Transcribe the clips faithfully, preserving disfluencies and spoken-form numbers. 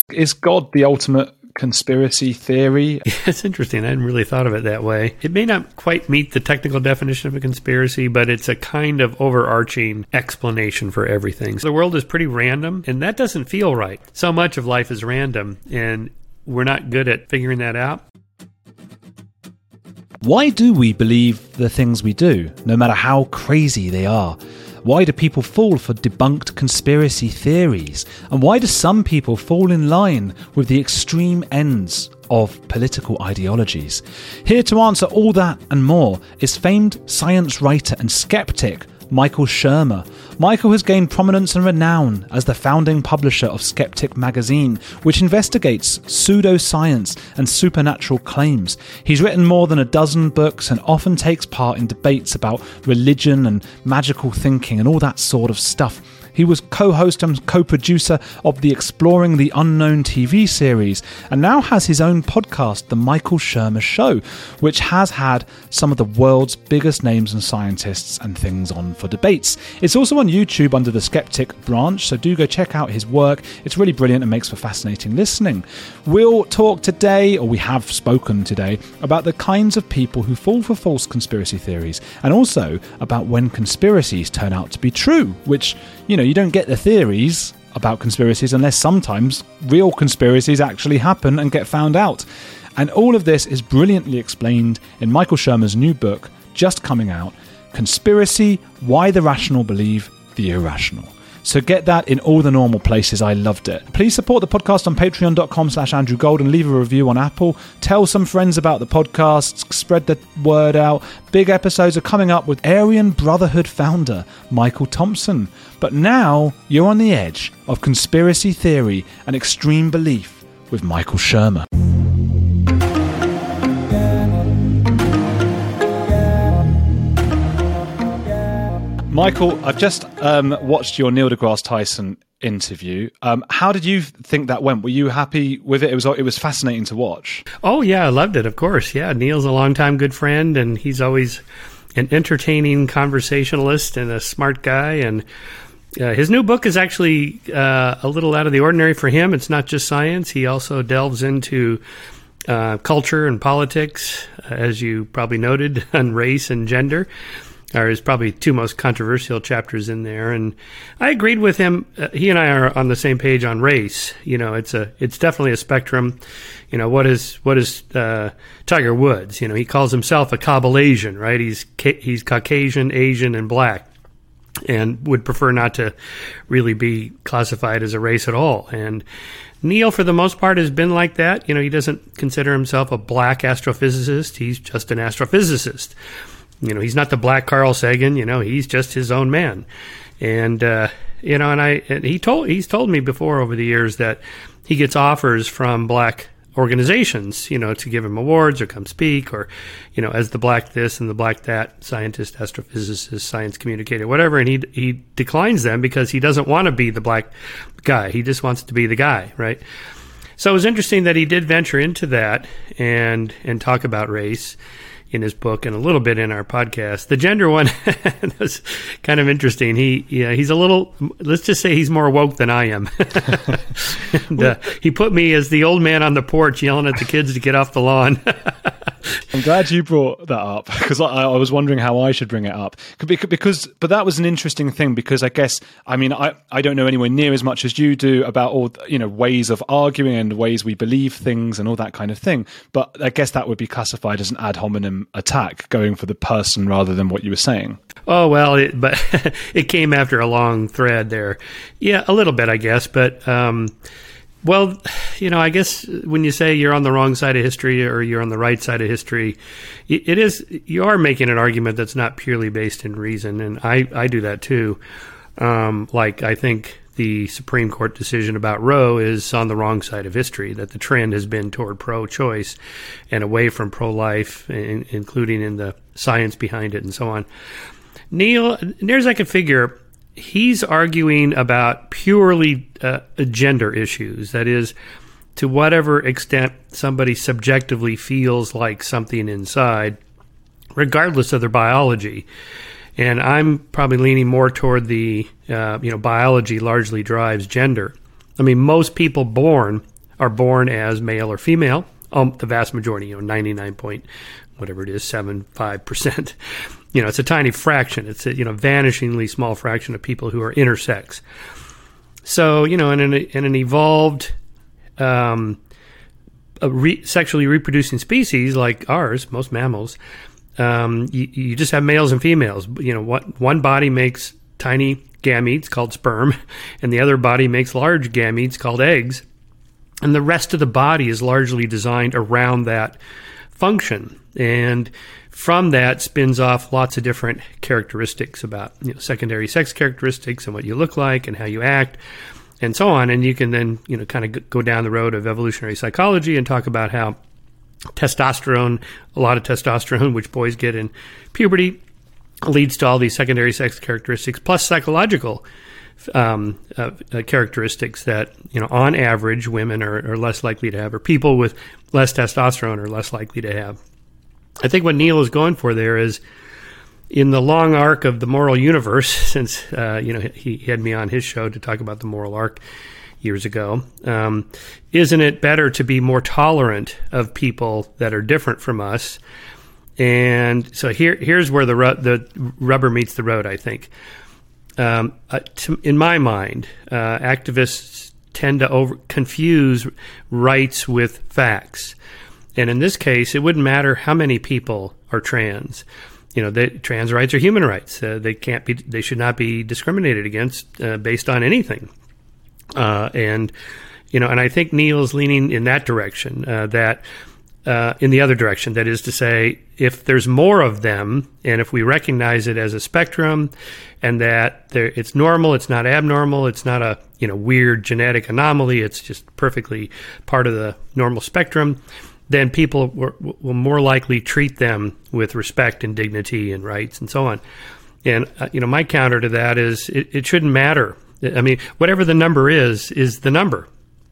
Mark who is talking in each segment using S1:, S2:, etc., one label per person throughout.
S1: Is God the ultimate conspiracy theory?
S2: It's interesting. I hadn't really thought of it that way. It may not quite meet the technical definition of a conspiracy, but it's a kind of overarching explanation for everything. So the world is pretty random, and that doesn't feel right. So much of life is random, and we're not good at figuring that out.
S1: Why do we believe the things we do, no matter how crazy they are? Why do people fall for debunked conspiracy theories? And why do some people fall in line with the extreme ends of political ideologies? Here to answer all that and more is famed science writer and skeptic Michael Shermer. Michael has gained prominence and renown as the founding publisher of Skeptic magazine, which investigates pseudoscience and supernatural claims. He's written more than a dozen books and often takes part in debates about religion and magical thinking and all that sort of stuff. He was co-host and co-producer of the Exploring the Unknown T V series and now has his own podcast, The Michael Shermer Show, which has had some of the world's biggest names and scientists and things on for debates. It's also on YouTube under the Skeptic branch, so do go check out his work. It's really brilliant and makes for fascinating listening. We'll talk today, or we have spoken today, about the kinds of people who fall for false conspiracy theories and also about when conspiracies turn out to be true, which, you know, you don't get the theories about conspiracies unless sometimes real conspiracies actually happen and get found out. And all of this is brilliantly explained in Michael Shermer's new book, just coming out, Conspiracy: Why the Rational Believe the Irrational. So get that in all the normal places. I loved it. Please support the podcast on patreon.com slash Andrew Gold and leave a review on Apple. Tell some friends about the podcasts. Spread the word out. Big episodes are coming up with Aryan Brotherhood founder Michael Thompson. But now you're on the edge of conspiracy theory and extreme belief with Michael Shermer. Michael, I've just um, watched your Neil deGrasse Tyson interview. Um, how did you think that went? Were you happy with it? It was it was fascinating to watch.
S2: Oh, yeah, I loved it, of course. Yeah, Neil's a longtime good friend, and he's always an entertaining conversationalist and a smart guy. And uh, his new book is actually uh, a little out of the ordinary for him. It's not just science. He also delves into uh, culture and politics, as you probably noted, and race and gender. Are his probably two most controversial chapters in there, and I agreed with him. Uh, he and I are on the same page on race. You know, it's a it's definitely a spectrum. You know, what is what is uh, Tiger Woods? You know, he calls himself a Cabal-Asian, right? He's he's Caucasian, Asian, and black, and would prefer not to really be classified as a race at all. And Neil, for the most part, has been like that. You know, he doesn't consider himself a black astrophysicist. He's just an astrophysicist. You know, he's not the black Carl Sagan. You know, he's just his own man, and uh, you know, and I and he told he's told me before over the years that he gets offers from black organizations, you know, to give him awards or come speak, or you know, as the black this and the black that scientist, astrophysicist, science communicator, whatever, and he he declines them because he doesn't want to be the black guy. He just wants to be the guy, right? So it was interesting that he did venture into that and and talk about race in his book and a little bit in our podcast. The gender one was kind of interesting. He, yeah, he's a little, let's just say he's more woke than I am. and, uh, he put me as the old man on the porch yelling at the kids to get off the lawn.
S1: I'm glad you brought that up because I, I was wondering how I should bring it up. Because, but that was an interesting thing because I guess, I mean, I, I don't know anywhere near as much as you do about all, you know, ways of arguing and ways we believe things and all that kind of thing. But I guess that would be classified as an ad hominem attack, going for the person rather than what you were saying.
S2: Oh, well, it, but it came after a long thread there. Yeah, a little bit, I guess. But, um, well, you know, I guess when you say you're on the wrong side of history or you're on the right side of history, it is, you are making an argument that's not purely based in reason. And I, I do that too. Um, like, I think the Supreme Court decision about Roe is on the wrong side of history, that the trend has been toward pro-choice and away from pro-life, in, including in the science behind it and so on. Neil, near as I could figure, he's arguing about purely uh, gender issues. That is, to whatever extent somebody subjectively feels like something inside, regardless of their biology. And I'm probably leaning more toward the, uh, you know, biology largely drives gender. I mean, most people born are born as male or female. Um, the vast majority, you know, ninety-nine point whatever it is, seven five percent. You know, it's a tiny fraction. It's a, you know, vanishingly small fraction of people who are intersex. So, you know, in an, in an evolved, um, a re- sexually reproducing species like ours, most mammals, um, you, you just have males and females. You know, what one body makes tiny gametes called sperm, and the other body makes large gametes called eggs. And the rest of the body is largely designed around that function. And from that spins off lots of different characteristics about, you know, secondary sex characteristics and what you look like and how you act and so on. And you can then, you know, kind of go down the road of evolutionary psychology and talk about how testosterone, a lot of testosterone, which boys get in puberty, leads to all these secondary sex characteristics, plus psychological um, uh, uh, characteristics that, you know, on average, women are, are less likely to have, or people with less testosterone are less likely to have. I think what Neil is going for there is, in the long arc of the moral universe, since, uh, you know, he had me on his show to talk about the moral arc years ago, um, isn't it better to be more tolerant of people that are different from us? And so here, here's where the ru- the rubber meets the road, I think. Um, uh, to, in my mind, uh, activists tend to over confuse rights with facts. And in this case, it wouldn't matter how many people are trans. You know, they, trans rights are human rights. Uh, they can't be. They should not be discriminated against uh, based on anything. Uh, and you know, and I think Neil's leaning in that direction. Uh, that uh, in the other direction. That is to say, if there's more of them, and if we recognize it as a spectrum, and that there, it's normal, it's not abnormal, it's not a you know weird genetic anomaly. It's just perfectly part of the normal spectrum. Then people will, will more likely treat them with respect and dignity and rights and so on. And, uh, you know, my counter to that is it, it shouldn't matter. I mean, whatever the number is, is the number.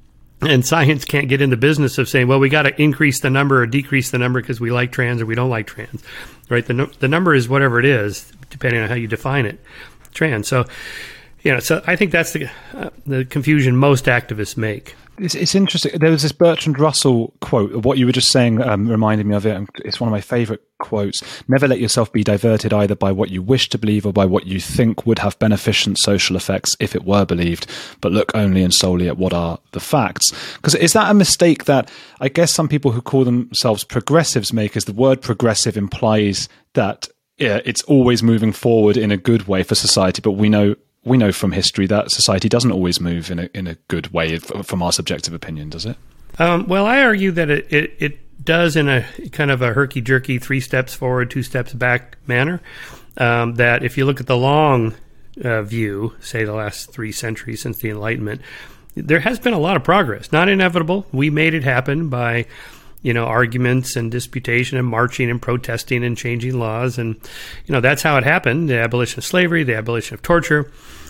S2: And science can't get in the business of saying, well, we got to increase the number or decrease the number because we like trans or we don't like trans, right? The, the number is whatever it is, depending on how you define it, trans. So, you know, so I think that's the, uh, the confusion most activists make.
S1: It's, it's interesting. There was this Bertrand Russell quote of what you were just saying, um, reminded me of it. It's one of my favorite quotes. Never let yourself be diverted either by what you wish to believe or by what you think would have beneficent social effects if it were believed, but look only and solely at what are the facts. Because is that a mistake that I guess some people who call themselves progressives make, as the word progressive implies that yeah, it's always moving forward in a good way for society, but we know We know from history that society doesn't always move in a in a good way from our subjective opinion, does it?
S2: Um, well, I argue that it, it, it does in a kind of a herky-jerky, three steps forward, two steps back manner. Um, that if you look at the long uh, view, say the last three centuries since the Enlightenment, there has been a lot of progress. Not inevitable. We made it happen by, you know, arguments and disputation and marching and protesting and changing laws. And, you know, that's how it happened. The abolition of slavery, the abolition of torture,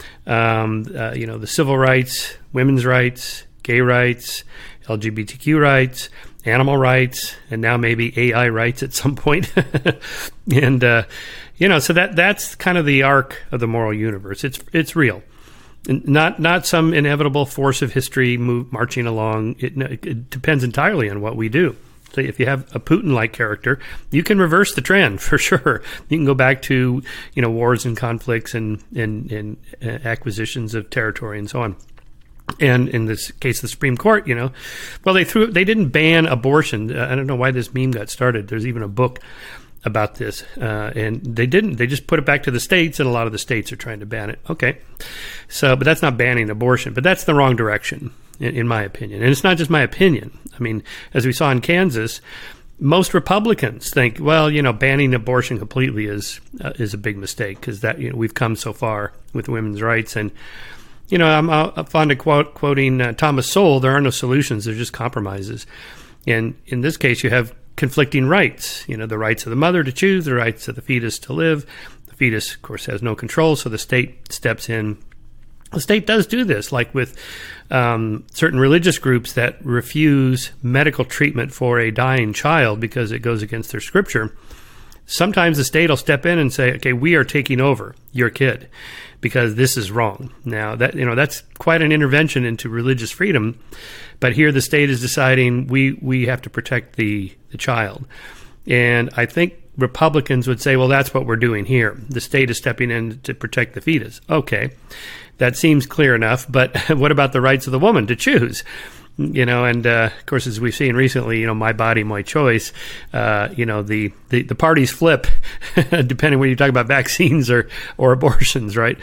S2: um, uh, you know, the civil rights, women's rights, gay rights, L G B T Q rights, animal rights, and now maybe A I rights at some point. and, uh, you know, so that that's kind of the arc of the moral universe. It's it's real. Not not some inevitable force of history move, marching along. It, it depends entirely on what we do. So if you have a Putin-like character, you can reverse the trend for sure. You can go back to you know wars and conflicts and and, and uh, acquisitions of territory and so on. And in this case, the Supreme Court, you know, well they threw they didn't ban abortion. Uh, I don't know why this meme got started. There's even a book about this, uh, and they didn't. They just put it back to the states, and a lot of the states are trying to ban it. Okay, so but that's not banning abortion, but that's the wrong direction, in, in my opinion. And it's not just my opinion. I mean, as we saw in Kansas, most Republicans think, well, you know, banning abortion completely is uh, is a big mistake because that you know we've come so far with women's rights, and you know, I'm, I'm fond of quote, quoting uh, Thomas Sowell. There are no solutions; they're just compromises. And in this case, you have conflicting rights, you know, the rights of the mother to choose, the rights of the fetus to live. The fetus, of course, has no control, so the state steps in. The state does do this, like with um, certain religious groups that refuse medical treatment for a dying child because it goes against their scripture. Sometimes the state will step in and say, okay, we are taking over your kid because this is wrong. Now that, you know, that's quite an intervention into religious freedom, but here the state is deciding we, we have to protect the, the child. And I think Republicans would say, well, that's what we're doing here. The state is stepping in to protect the fetus. Okay, that seems clear enough, but what about the rights of the woman to choose? You know, and uh, of course, as we've seen recently, you know, my body, my choice, uh, you know, the, the, the parties flip depending when you talk about vaccines or, or abortions, right?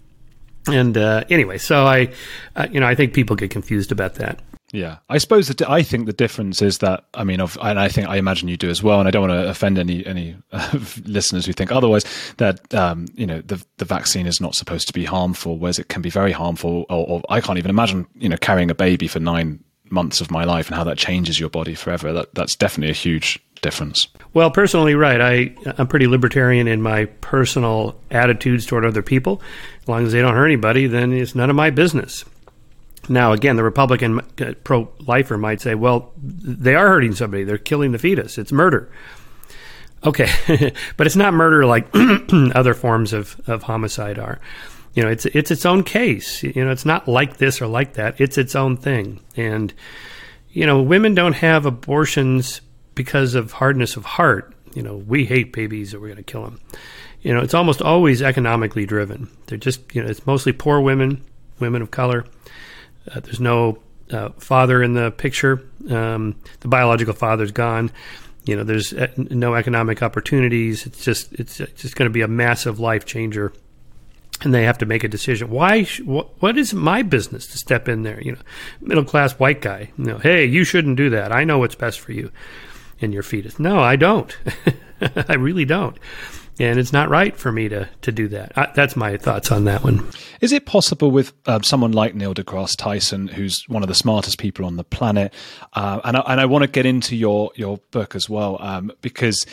S2: And uh, anyway, so I, uh, you know, I think people get confused about that.
S1: Yeah, I suppose that I think the difference is that, I mean, of, and I think, I imagine you do as well, and I don't want to offend any any uh, listeners who think otherwise, that, um, you know, the the vaccine is not supposed to be harmful, whereas it can be very harmful, or, or I can't even imagine, you know, carrying a baby for nine months of my life and how that changes your body forever. That That's definitely a huge difference.
S2: Well, personally, right, I, I'm pretty libertarian in my personal attitudes toward other people. As long as they don't hurt anybody, then it's none of my business. Now, again, the Republican pro-lifer might say, well, they are hurting somebody. They're killing the fetus. It's murder. Okay, but it's not murder like other forms of, of homicide are. You know, it's it's its own case. You know, it's not like this or like that. It's its own thing. And, you know, women don't have abortions because of hardness of heart. You know, we hate babies or we're going to kill them. You know, it's almost always economically driven. They're just, you know, it's mostly poor women, women of color. Uh, there's no uh, father in the picture. Um, the biological father's gone. You know, there's no economic opportunities. It's just it's just going to be a massive life changer, and they have to make a decision. Why? Sh- wh- what is my business to step in there? You know, middle class white guy. You know, hey, you shouldn't do that. I know what's best for you and your fetus. No, I don't. I really don't. And it's not right for me to, to do that. I, that's my thoughts on that one.
S1: Is it possible with uh, someone like Neil deGrasse Tyson, who's one of the smartest people on the planet, uh, and, I, and I want to get into your, your book as well, um, because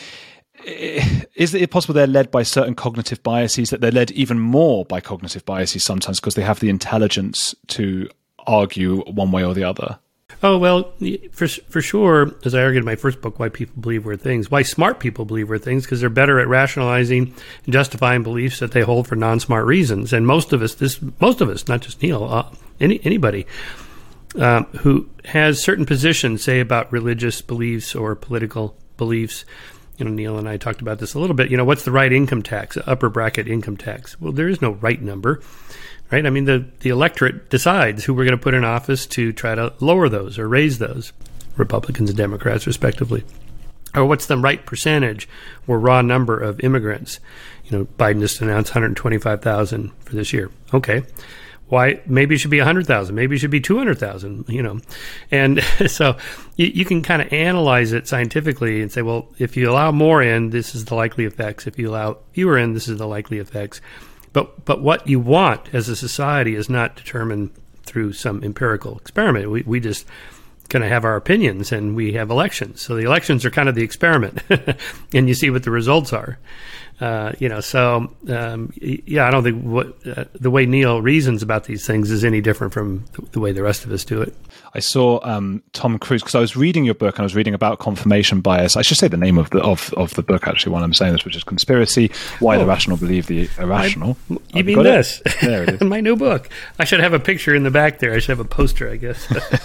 S1: is it possible they're led by certain cognitive biases, that they're led even more by cognitive biases sometimes because they have the intelligence to argue one way or the other?
S2: Oh, well, for for sure, as I argued in my first book, Why People Believe Weird Things, why smart people believe weird things, because they're better at rationalizing and justifying beliefs that they hold for non-smart reasons. And most of us, this most of us, not just Neil, uh, any anybody um, who has certain positions, say about religious beliefs or political beliefs, you know, Neil and I talked about this a little bit, you know, what's the right income tax, upper bracket income tax? Well, there is no right number. Right? I mean, the, the electorate decides who we're going to put in office to try to lower those or raise those, Republicans and Democrats, respectively. Or what's the right percentage or raw number of immigrants? You know, Biden just announced one hundred twenty-five thousand for this year. Okay. Why? Maybe it should be one hundred thousand. Maybe it should be two hundred thousand, you know. And so you, you can kind of analyze it scientifically and say, well, if you allow more in, this is the likely effects. If you allow fewer in, this is the likely effects. But but what you want as a society is not determined through some empirical experiment. We we just kind of have our opinions, and we have elections. So the elections are kind of the experiment, and you see what the results are. Uh, you know, so um, yeah, I don't think what, uh, the way Neil reasons about these things is any different from the way the rest of us do it.
S1: I saw um, Tom Cruise, because I was reading your book and I was reading about confirmation bias. I should say the name of the of, of the book actually while I'm saying this, which is Conspiracy: Why oh. the Rational Believe the Irrational.
S2: I, you I've mean this? It. There it is. My new book. I should have a picture in the back there. I should have a poster, I guess.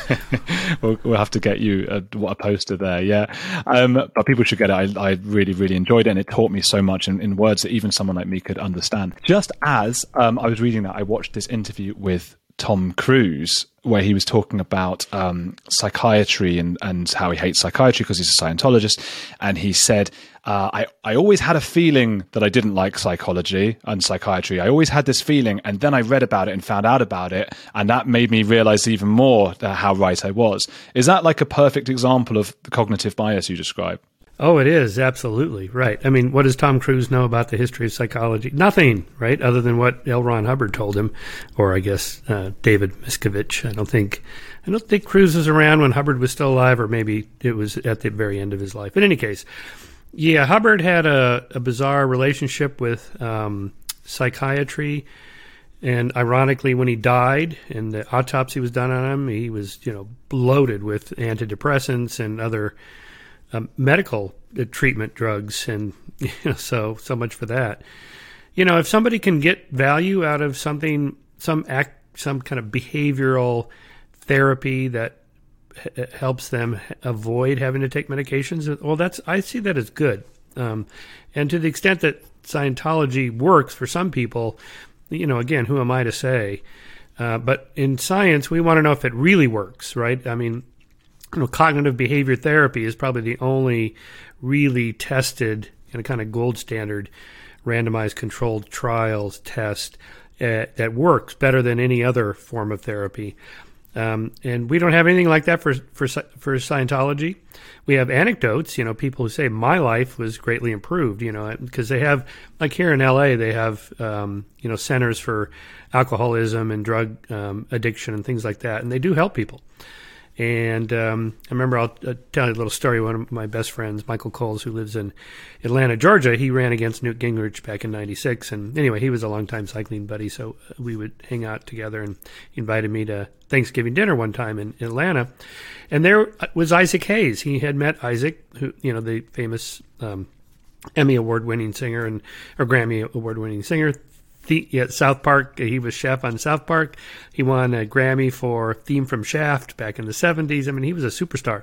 S1: we'll, we'll have to get you a, a poster there, yeah. Um, but people should get it. I, I really, really enjoyed it, and it taught me so much in, in words that even someone like me could understand. Just as um, I was reading that, I watched this interview with Tom Cruise where he was talking about um, psychiatry and, and how he hates psychiatry because he's a Scientologist. And he said, uh, I, I always had a feeling that I didn't like psychology and psychiatry. I always had this feeling. And then I read about it and found out about it. And that made me realize even more uh, how right I was. Is that like a perfect example of the cognitive bias you describe?
S2: Oh, it is. Absolutely. Right. I mean, what does Tom Cruise know about the history of psychology? Nothing, right? Other than what L. Ron Hubbard told him, or I guess uh, David Miscavige. I don't think, I don't think Cruise was around when Hubbard was still alive, or maybe it was at the very end of his life. In any case, yeah, Hubbard had a, a bizarre relationship with um, psychiatry. And ironically, when he died and the autopsy was done on him, he was, you know, loaded with antidepressants and other Um, medical treatment drugs, and you know, so so much for that. you know, if somebody can get value out of something, some act, some kind of behavioral therapy that h- helps them avoid having to take medications, well, that's I see that as good. Um, and to the extent that Scientology works for some people, you know, again, who am I to say? Uh, but in science, we want to know if it really works, right? I mean, you know, cognitive behavior therapy is probably the only really tested and a kind of gold standard randomized controlled trials test uh, that works better than any other form of therapy. Um, and we don't have anything like that for, for for Scientology. We have anecdotes, you know, people who say my life was greatly improved, you know, because they have, like here in L A, they have, um, you know, centers for alcoholism and drug um, addiction and things like that, and they do help people. And um, I remember, I'll, I'll tell you a little story. One of my best friends, Michael Coles, who lives in Atlanta, Georgia, he ran against Newt Gingrich back in ninety-six. And anyway, he was a longtime cycling buddy, so we would hang out together. And he invited me to Thanksgiving dinner one time in Atlanta. And there was Isaac Hayes. He had met Isaac, who, you know, the famous um, Emmy Award-winning singer and or Grammy Award-winning singer. The, yeah, South Park, he was chef on South Park. He won a Grammy for Theme from Shaft back in the seventies. I mean, he was a superstar.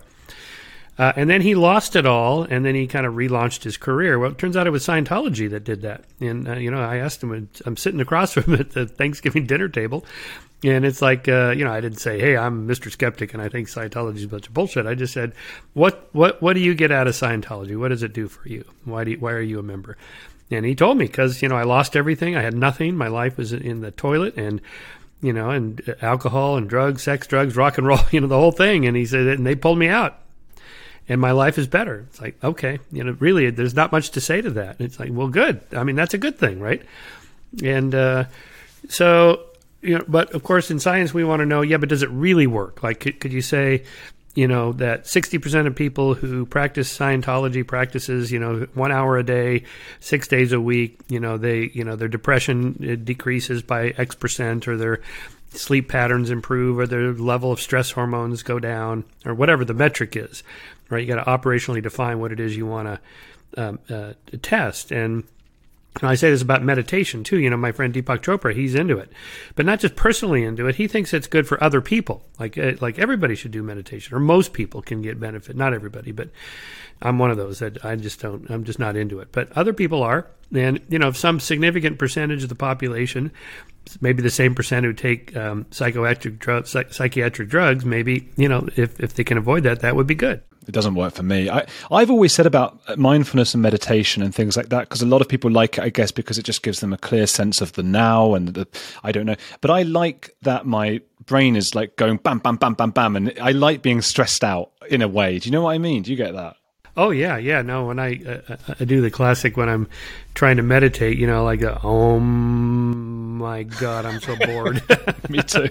S2: Uh, and then he lost it all, and then he kind of relaunched his career. Well, it turns out it was Scientology that did that. And, uh, you know, I asked him, I'm sitting across from him at the Thanksgiving dinner table, and it's like, uh, you know, I didn't say, hey, I'm Mister Skeptic, and I think Scientology is a bunch of bullshit. I just said, what what, what do you get out of Scientology? What does it do for you? Why do you, why are you a member? And he told me, because, you know, I lost everything. I had nothing. My life was in the toilet, and, you know, and alcohol and drugs, sex, drugs, rock and roll, you know, the whole thing. And he said, and they pulled me out, and my life is better. It's like, okay, you know, really, there's not much to say to that. It's like, well, good. I mean, that's a good thing, right? And uh, so, you know, but of course, in science, we want to know, yeah, but does it really work? Like, could, could you say, you know, that sixty percent of people who practice Scientology practices, you know, one hour a day, six days a week, you know, they, you know, their depression decreases by X percent, or their sleep patterns improve, or their level of stress hormones go down, or whatever the metric is, right? You got to operationally define what it is you want to um, uh, test. And And I say this about meditation too. You know, my friend Deepak Chopra, he's into it, but not just personally into it. He thinks it's good for other people. Like, like everybody should do meditation, or most people can get benefit. Not everybody, but I'm one of those that I just don't, I'm just not into it. But other people are. And, you know, if some significant percentage of the population, maybe the same percent who take um, psychoactive drugs, psych- psychiatric drugs, maybe, you know, if, if they can avoid that, that would be good.
S1: It doesn't work for me. I, I've always said about mindfulness and meditation and things like that, because a lot of people like it, I guess, because it just gives them a clear sense of the now and the, I don't know. But I like that my brain is like going bam, bam, bam, bam, bam. And I like being stressed out in a way. Do you know what I mean? Do you get that?
S2: Oh, yeah, yeah. No, when I uh, I do the classic when I'm trying to meditate, you know, like, oh my God, I'm so bored.
S1: Me too.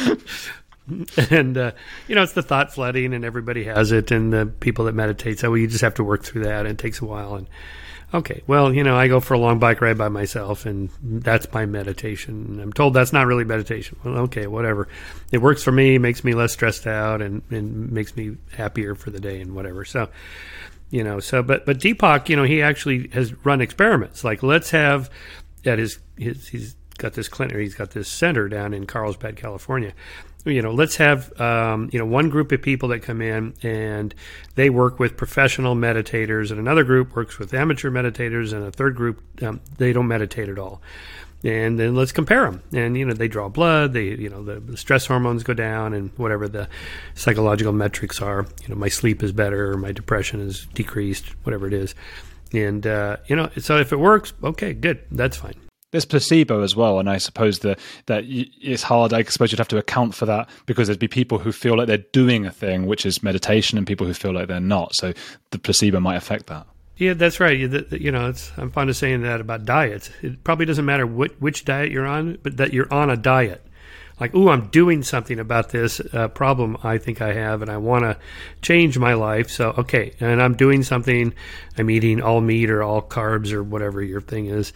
S2: And, uh, you know, it's the thought flooding, and everybody has it, and the people that meditate say, well, you just have to work through that, and it takes a while. And okay, well, you know, I go for a long bike ride by myself, and that's my meditation. And I'm told that's not really meditation. Well, okay, whatever. It works for me, makes me less stressed out, and, and makes me happier for the day and whatever. So, you know, so, but, but Deepak, you know, he actually has run experiments. Like, let's have at his, his he's got this clinic, he's got this center down in Carlsbad, California. You know, let's have, um, you know, one group of people that come in and they work with professional meditators, and another group works with amateur meditators, and a third group, um, they don't meditate at all. And then let's compare them. And, you know, they draw blood, they, you know, the, the stress hormones go down, and whatever the psychological metrics are, you know, my sleep is better, or my depression is decreased, whatever it is. And, uh, you know, so if it works, okay, good, that's fine.
S1: There's placebo as well, and I suppose that that it's hard. I suppose you'd have to account for that, because there'd be people who feel like they're doing a thing, which is meditation, and people who feel like they're not. So the placebo might affect that.
S2: Yeah, that's right. You, you know, it's, I'm fond of saying that about diets. It probably doesn't matter what, which diet you're on, but that you're on a diet. Like, ooh, I'm doing something about this uh, problem I think I have, and I want to change my life. So, okay, and I'm doing something. I'm eating all meat or all carbs or whatever your thing is.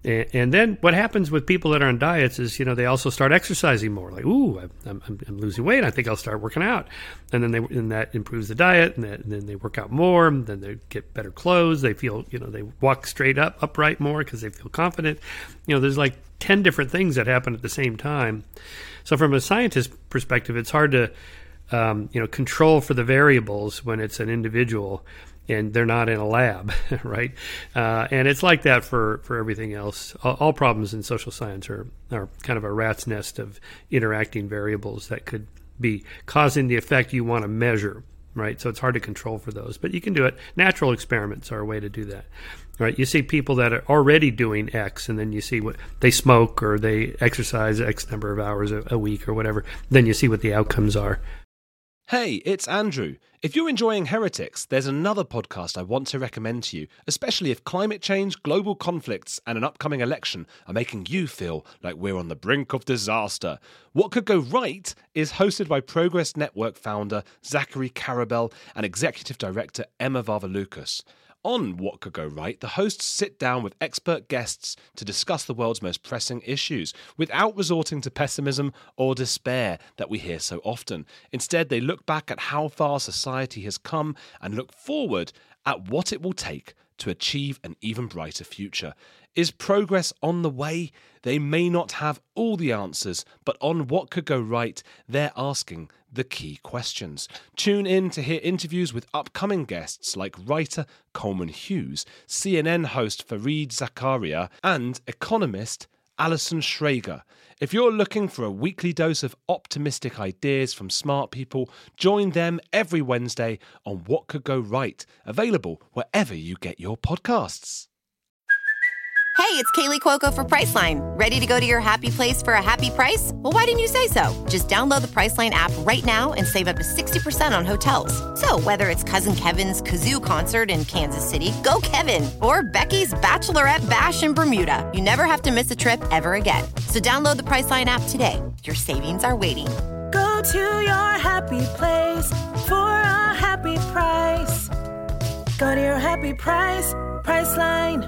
S2: And, and then what happens with people that are on diets is, you know, they also start exercising more. Like, ooh, I'm, I'm, I'm losing weight. I think I'll start working out. And then they, and that improves the diet. And, that, and then they work out more. And then they get better clothes. They feel, you know, they walk straight up, upright more because they feel confident. You know, there's like ten different things that happen at the same time. So from a scientist perspective, it's hard to, um, you know, control for the variables when it's an individual and they're not in a lab, right? Uh, and it's like that for, for everything else. All, all problems in social science are, are kind of a rat's nest of interacting variables that could be causing the effect you want to measure, right? So it's hard to control for those, but you can do it. Natural experiments are a way to do that, right? You see people that are already doing X, and then you see what they smoke or they exercise X number of hours a, a week or whatever. Then you see what the outcomes are.
S3: Hey, it's Andrew. If you're enjoying Heretics, there's another podcast I want to recommend to you, especially if climate change, global conflicts, and an upcoming election are making you feel like we're on the brink of disaster. What Could Go Right is hosted by Progress Network founder Zachary Karabell and executive director Emma Varvaloucas. On What Could Go Right, the hosts sit down with expert guests to discuss the world's most pressing issues without resorting to pessimism or despair that we hear so often. Instead, they look back at how far society has come and look forward at what it will take to achieve an even brighter future. Is progress on the way? They may not have all the answers, but on What Could Go Right, they're asking the key questions. Tune in to hear interviews with upcoming guests like writer Coleman Hughes, C N N host Fareed Zakaria, and economist Alison Schrager. If you're looking for a weekly dose of optimistic ideas from smart people, join them every Wednesday on What Could Go Right, available wherever you get your podcasts.
S4: Hey, it's Kaylee Cuoco for Priceline. Ready to go to your happy place for a happy price? Well, why didn't you say so? Just download the Priceline app right now and save up to sixty percent on hotels. So whether it's Cousin Kevin's Kazoo Concert in Kansas City, go Kevin, or Becky's Bachelorette Bash in Bermuda, you never have to miss a trip ever again. So download the Priceline app today. Your savings are waiting.
S5: Go to your happy place for a happy price. Go to your happy price, Priceline.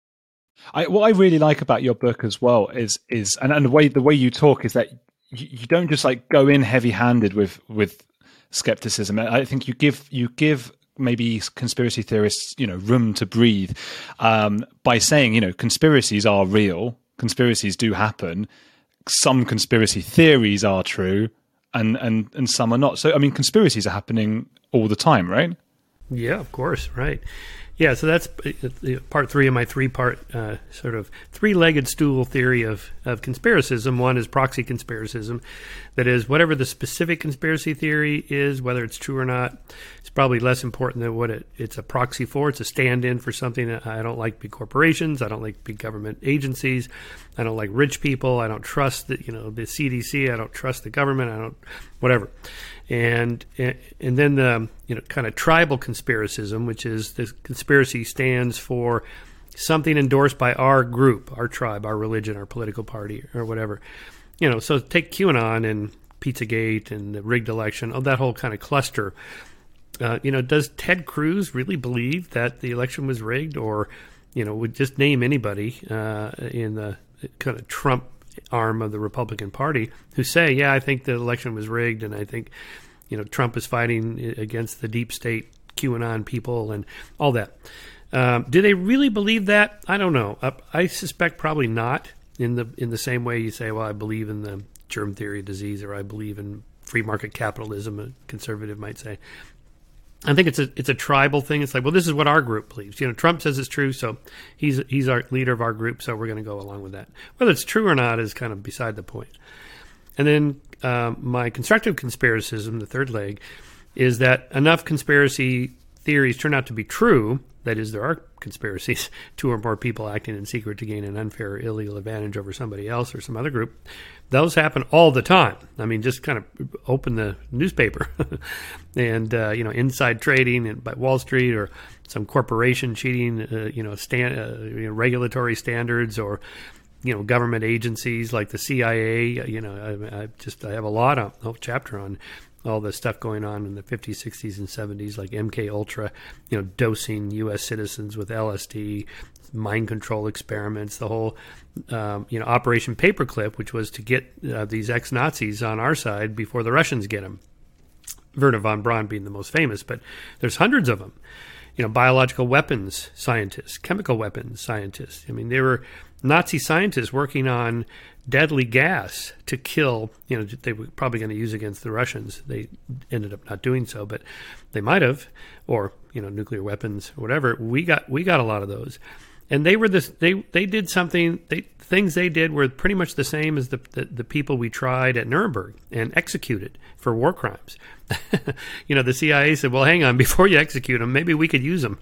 S1: I, what I really like about your book as well is is and, and the way the way you talk is that you, you don't just like go in heavy-handed with with skepticism. I think you give you give maybe conspiracy theorists, you know, room to breathe um, by saying, you know, conspiracies are real, conspiracies do happen, some conspiracy theories are true, and and and some are not. So I mean, conspiracies are happening all the time, right?
S2: Yeah, of course, right. Yeah, so that's part three of my three-part uh, sort of three-legged stool theory of, of conspiracism. One is proxy conspiracism. That is, whatever the specific conspiracy theory is, whether it's true or not, it's probably less important than what it, it's a proxy for. It's a stand-in for something. I don't like big corporations. I don't like big government agencies. I don't like rich people. I don't trust the, you know, the C D C. I don't trust the government. I don't, whatever. And and then the you know kind of tribal conspiracism, which is the conspiracy stands for something endorsed by our group, our tribe, our religion, our political party, or whatever. You know, so take QAnon and Pizzagate and the rigged election, oh, that whole kind of cluster. Uh, you know, does Ted Cruz really believe that the election was rigged, or you know, would just name anybody uh, in the kind of Trump arm of the Republican Party who say, yeah, I think the election was rigged, and I think, you know, Trump is fighting against the deep state QAnon people and all that. Um, do they really believe that? I don't know. I, I suspect probably not. In the in the same way you say, well, I believe in the germ theory of disease, or I believe in free market capitalism, a conservative might say. I think it's a it's a tribal thing. It's like, well, this is what our group believes. You know, Trump says it's true, so he's he's our leader of our group, so we're going to go along with that. Whether it's true or not is kind of beside the point. And then um, my constructive conspiracism, the third leg, is that enough conspiracy theories turn out to be true. That is, there are conspiracies, two or more people acting in secret to gain an unfair or illegal advantage over somebody else or some other group. Those happen all the time. I mean, just kind of open the newspaper and, uh, you know, inside trading by Wall Street, or some corporation cheating, uh, you know, stand, uh, you know, regulatory standards, or, you know, government agencies like the C I A. You know, I, I just I have a lot on, a whole chapter on all the stuff going on in the fifties, sixties, and seventies, like M K Ultra, you know, dosing U S citizens with L S D, mind control experiments, the whole, um, you know, Operation Paperclip, which was to get uh, these ex-Nazis on our side before the Russians get them. Wernher von Braun being the most famous, but there's hundreds of them. You know, biological weapons scientists, chemical weapons scientists. I mean, they were Nazi scientists working on deadly gas to kill, you know, they were probably going to use against the Russians. They ended up not doing so, but they might have, or, you know, nuclear weapons or whatever. We got we got a lot of those. And they were this they they did something they things they did were pretty much the same as the the, the people we tried at Nuremberg and executed for war crimes. You know, the C I A said, well, hang on, before you execute them, maybe we could use them,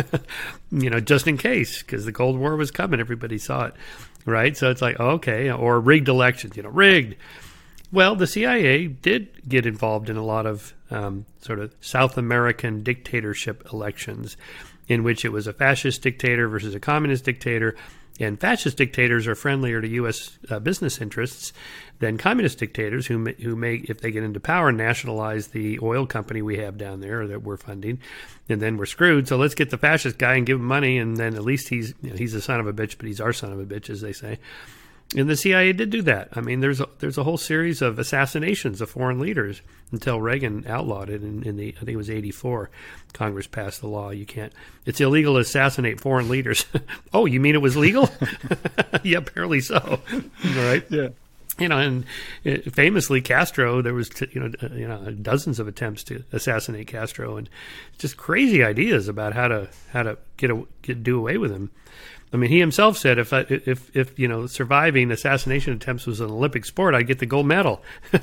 S2: you know, just in case, because the Cold War was coming. Everybody saw it, right? So it's like, oh, okay, or rigged elections, you know, rigged. Well, the C I A did get involved in a lot of um, sort of South American dictatorship elections, in which it was a fascist dictator versus a communist dictator. And fascist dictators are friendlier to U S uh, business interests than communist dictators who may, who may, if they get into power, nationalize the oil company we have down there that we're funding, and then we're screwed. So let's get the fascist guy and give him money, and then at least he's you know, he's a son of a bitch, but he's our son of a bitch, as they say. And the C I A did do that. I mean, there's a, there's a whole series of assassinations of foreign leaders until Reagan outlawed it in, in the, I think it was eighty-four. Congress passed the law. You can't, it's illegal to assassinate foreign leaders. Oh, you mean it was legal? Yeah, apparently so. Right?
S1: Yeah.
S2: You know, and it, famously Castro, there was, you know, uh, you know, dozens of attempts to assassinate Castro, and just crazy ideas about how to how to get a, get do away with him. I mean, he himself said, if, I, if, if, you know, surviving assassination attempts was an Olympic sport, I'd get the gold medal,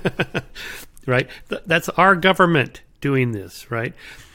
S2: right? Th- that's our government doing this, right?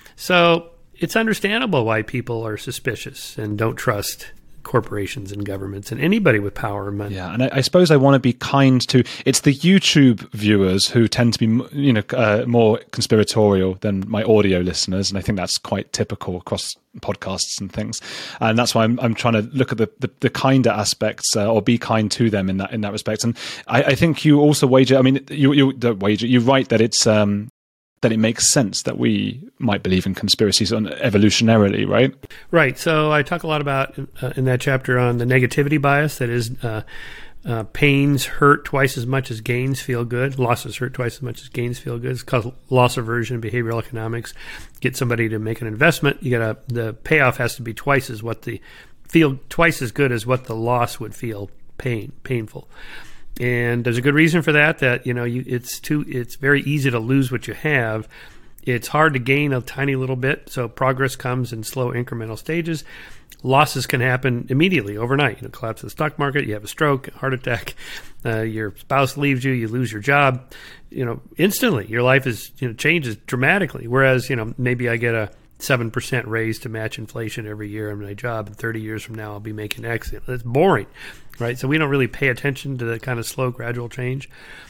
S2: So it's understandable why people are suspicious and don't trust corporations and governments and anybody with power and money.
S1: Yeah, and I, I suppose I want to be kind to, it's the YouTube viewers who tend to be, you know, uh, more conspiratorial than my audio listeners, and I think that's quite typical across podcasts and things. And that's why I'm I'm trying to look at the the, the kinder aspects uh, or be kind to them in that in that respect. And I, I think you also wager. I mean, you you don't wager. You're right that it's um. that it makes sense that we might believe in conspiracies on evolutionarily, right?
S2: Right. So I talk a lot about uh, in that chapter on the negativity bias, that is, uh, uh, pains hurt twice as much as gains feel good. Losses hurt twice as much as gains feel good. It's called loss aversion in behavioral economics. Get somebody to make an investment, you gotta the payoff has to be twice as what the feel twice as good as what the loss would feel pain painful. And there's a good reason for that, that, you know, you, it's too, it's very easy to lose what you have. It's hard to gain a tiny little bit. So progress comes in slow incremental stages. Losses can happen immediately, overnight. You know, collapse of the stock market, you have a stroke, a heart attack, uh, your spouse leaves you, you lose your job, you know, instantly. Your life is, you know, changes dramatically. Whereas, you know, maybe I get a seven percent raise to match inflation every year in my job, and thirty years from now I'll be making X. That's boring, right? So we don't really pay attention to the kind of slow, gradual change.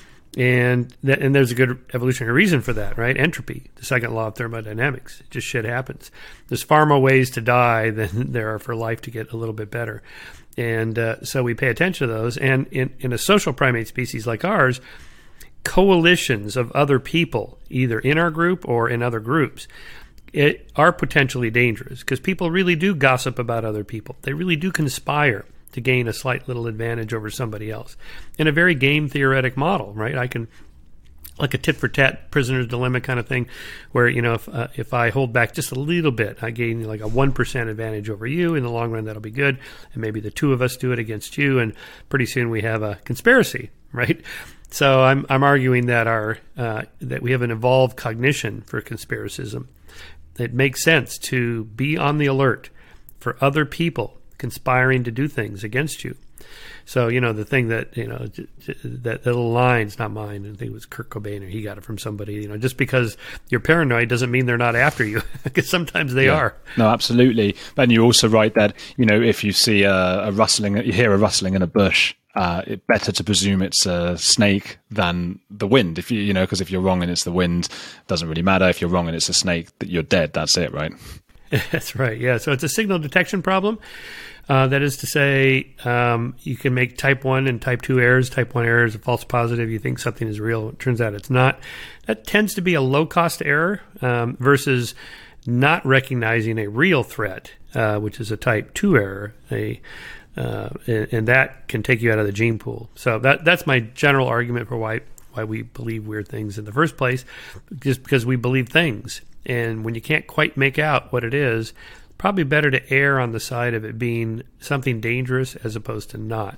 S2: And that, and there's a good evolutionary reason for that, right? Entropy, the second law of thermodynamics. Just shit happens. There's far more ways to die than there are for life to get a little bit better. And uh, so we pay attention to those. And in, in a social primate species like ours, coalitions of other people, either in our group or in other groups, it are potentially dangerous, because people really do gossip about other people. They really do conspire to gain a slight little advantage over somebody else in a very game theoretic model, right? I can, like a tit for tat prisoner's dilemma kind of thing, where, you know, if uh, if I hold back just a little bit, I gain like a one percent advantage over you. In the long run, that'll be good. And maybe the two of us do it against you, and pretty soon we have a conspiracy, right? So I'm I'm arguing that our uh, that we have an evolved cognition for conspiracism. It makes sense to be on the alert for other people conspiring to do things against you. So, you know, the thing that, you know, that little line's not mine. I think it was Kurt Cobain, or he got it from somebody. You know, just because you're paranoid doesn't mean they're not after you, because sometimes they yeah. are.
S1: No, absolutely. And you also write that, you know, if you see a, a rustling, you hear a rustling in a bush, uh, it's better to presume it's a snake than the wind. If you, you know, because if you're wrong and it's the wind, it doesn't really matter. If you're wrong and it's a snake, you're dead. That's it, right?
S2: That's right. Yeah. So it's a signal detection problem. Uh, that is to say, um, you can make type one and type two errors. Type one error is a false positive. You think something is real. It turns out it's not. That tends to be a low-cost error um, versus not recognizing a real threat, uh, which is a type two error. A uh, and, and that can take you out of the gene pool. So that that's my general argument for why why we believe weird things in the first place, just because we believe things. And when you can't quite make out what it is, probably better to err on the side of it being something dangerous as opposed to not.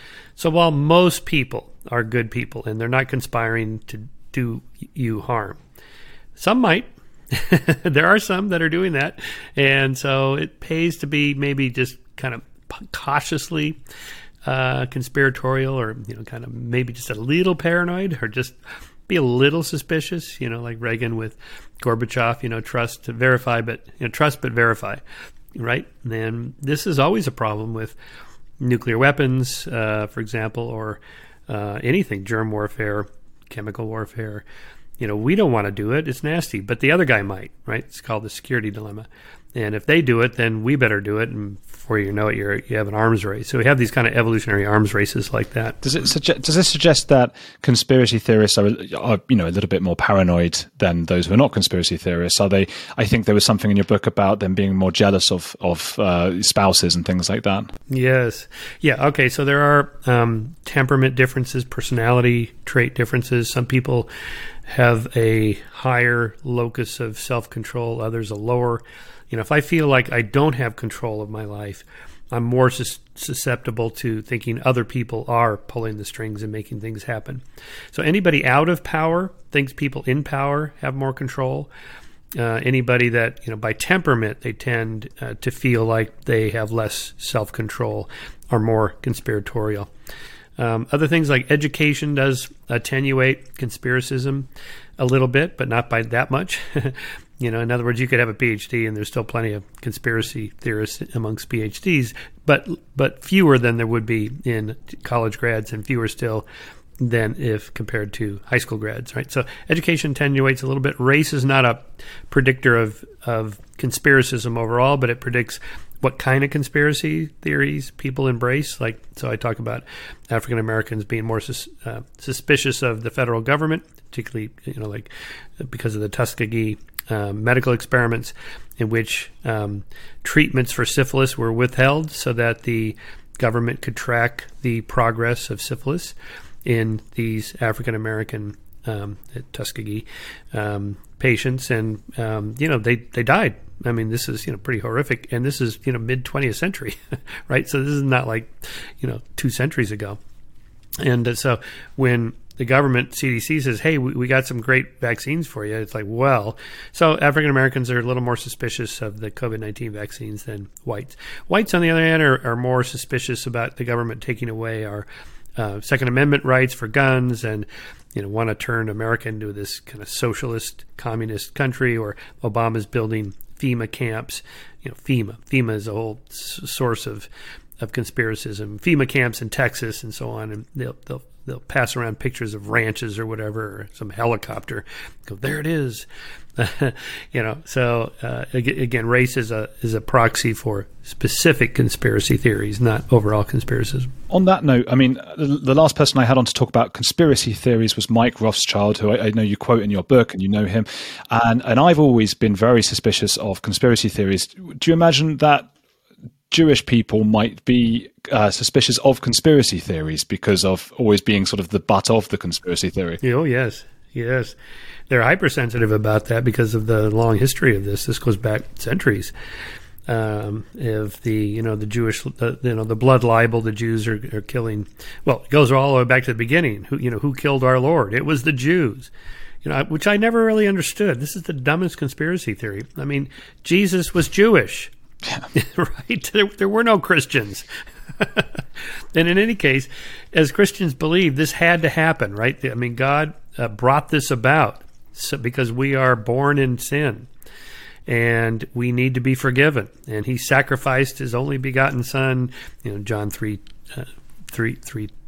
S2: So while most people are good people and they're not conspiring to do you harm, some might. There are some that are doing that. And so it pays to be maybe just kind of cautiously uh, conspiratorial, or, you know, kind of maybe just a little paranoid, or just be a little suspicious, you know, like Reagan with Gorbachev, you know, trust to verify, but, you know, trust but verify, right? And then this is always a problem with nuclear weapons, uh, for example, or uh, anything, germ warfare, chemical warfare. You know, we don't want to do it. It's nasty, but the other guy might, right? It's called the security dilemma. And if they do it, then we better do it. And before you know it, you're, you have an arms race. So we have these kind of evolutionary arms races like that.
S1: Does it suggest, does this suggest that conspiracy theorists are, are, you know, a little bit more paranoid than those who are not conspiracy theorists? Are they? I think there was something in your book about them being more jealous of of uh, spouses and things like that.
S2: Yes. Yeah. Okay. So there are um, temperament differences, personality trait differences. Some people have a higher locus of self-control, others a lower. You know, if I feel like I don't have control of my life, I'm more sus- susceptible to thinking other people are pulling the strings and making things happen. So anybody out of power thinks people in power have more control. Uh, anybody that, you know, by temperament, they tend uh, to feel like they have less self-control, are more conspiratorial. Um, other things like education does attenuate conspiracism a little bit, but not by that much. You know, in other words, you could have a P H D and there's still plenty of conspiracy theorists amongst P H Ds, but but fewer than there would be in college grads, and fewer still than if compared to high school grads, right? So education attenuates a little bit. Race is not a predictor of, of conspiracism overall, but it predicts what kind of conspiracy theories people embrace. Like, so I talk about African Americans being more sus, uh, suspicious of the federal government, particularly, you know, like because of the Tuskegee um, medical experiments, in which um, treatments for syphilis were withheld so that the government could track the progress of syphilis in these African American um, Tuskegee um, patients, and um, you know, they they died. I mean, this is, you know, pretty horrific, and this is, you know, mid twentieth century, right? So this is not like, you know, two centuries ago. And uh, so when the government, C D C, says, hey, we, we got some great vaccines for you, it's like, well, so African Americans are a little more suspicious of the COVID nineteen vaccines than whites. Whites, on the other hand, are, are more suspicious about the government taking away our uh, Second Amendment rights for guns, and, you know, want to turn America into this kind of socialist, communist country, or Obama's building FEMA camps. You know, FEMA. FEMA is a whole s- source of of conspiracism. FEMA camps in Texas and so on, and they'll they'll they'll pass around pictures of ranches or whatever, or some helicopter. Go, there it is. You know, so uh, again, race is a is a proxy for specific conspiracy theories, not overall conspiracism.
S1: On that note, I mean, the, the last person I had on to talk about conspiracy theories was Mike Rothschild, who I, I know you quote in your book, and you know him. And and I've always been very suspicious of conspiracy theories. Do you imagine that Jewish people might be uh, suspicious of conspiracy theories because of always being sort of the butt of the conspiracy theory?
S2: Oh, yes. Yes. They're hypersensitive about that because of the long history of this. This goes back centuries. Um, of the, you know, the Jewish, uh, you know, the blood libel the Jews are, are killing. Well, it goes all the way back to the beginning. Who, you know, who killed our Lord? It was the Jews. You know, which I never really understood. This is the dumbest conspiracy theory. I mean, Jesus was Jewish. Yeah. Right? There, there were no Christians. And in any case, as Christians believe, this had to happen, right? I mean, God uh, brought this about so, because we are born in sin, and we need to be forgiven. And he sacrificed his only begotten son, you know, John three, uh, three, three,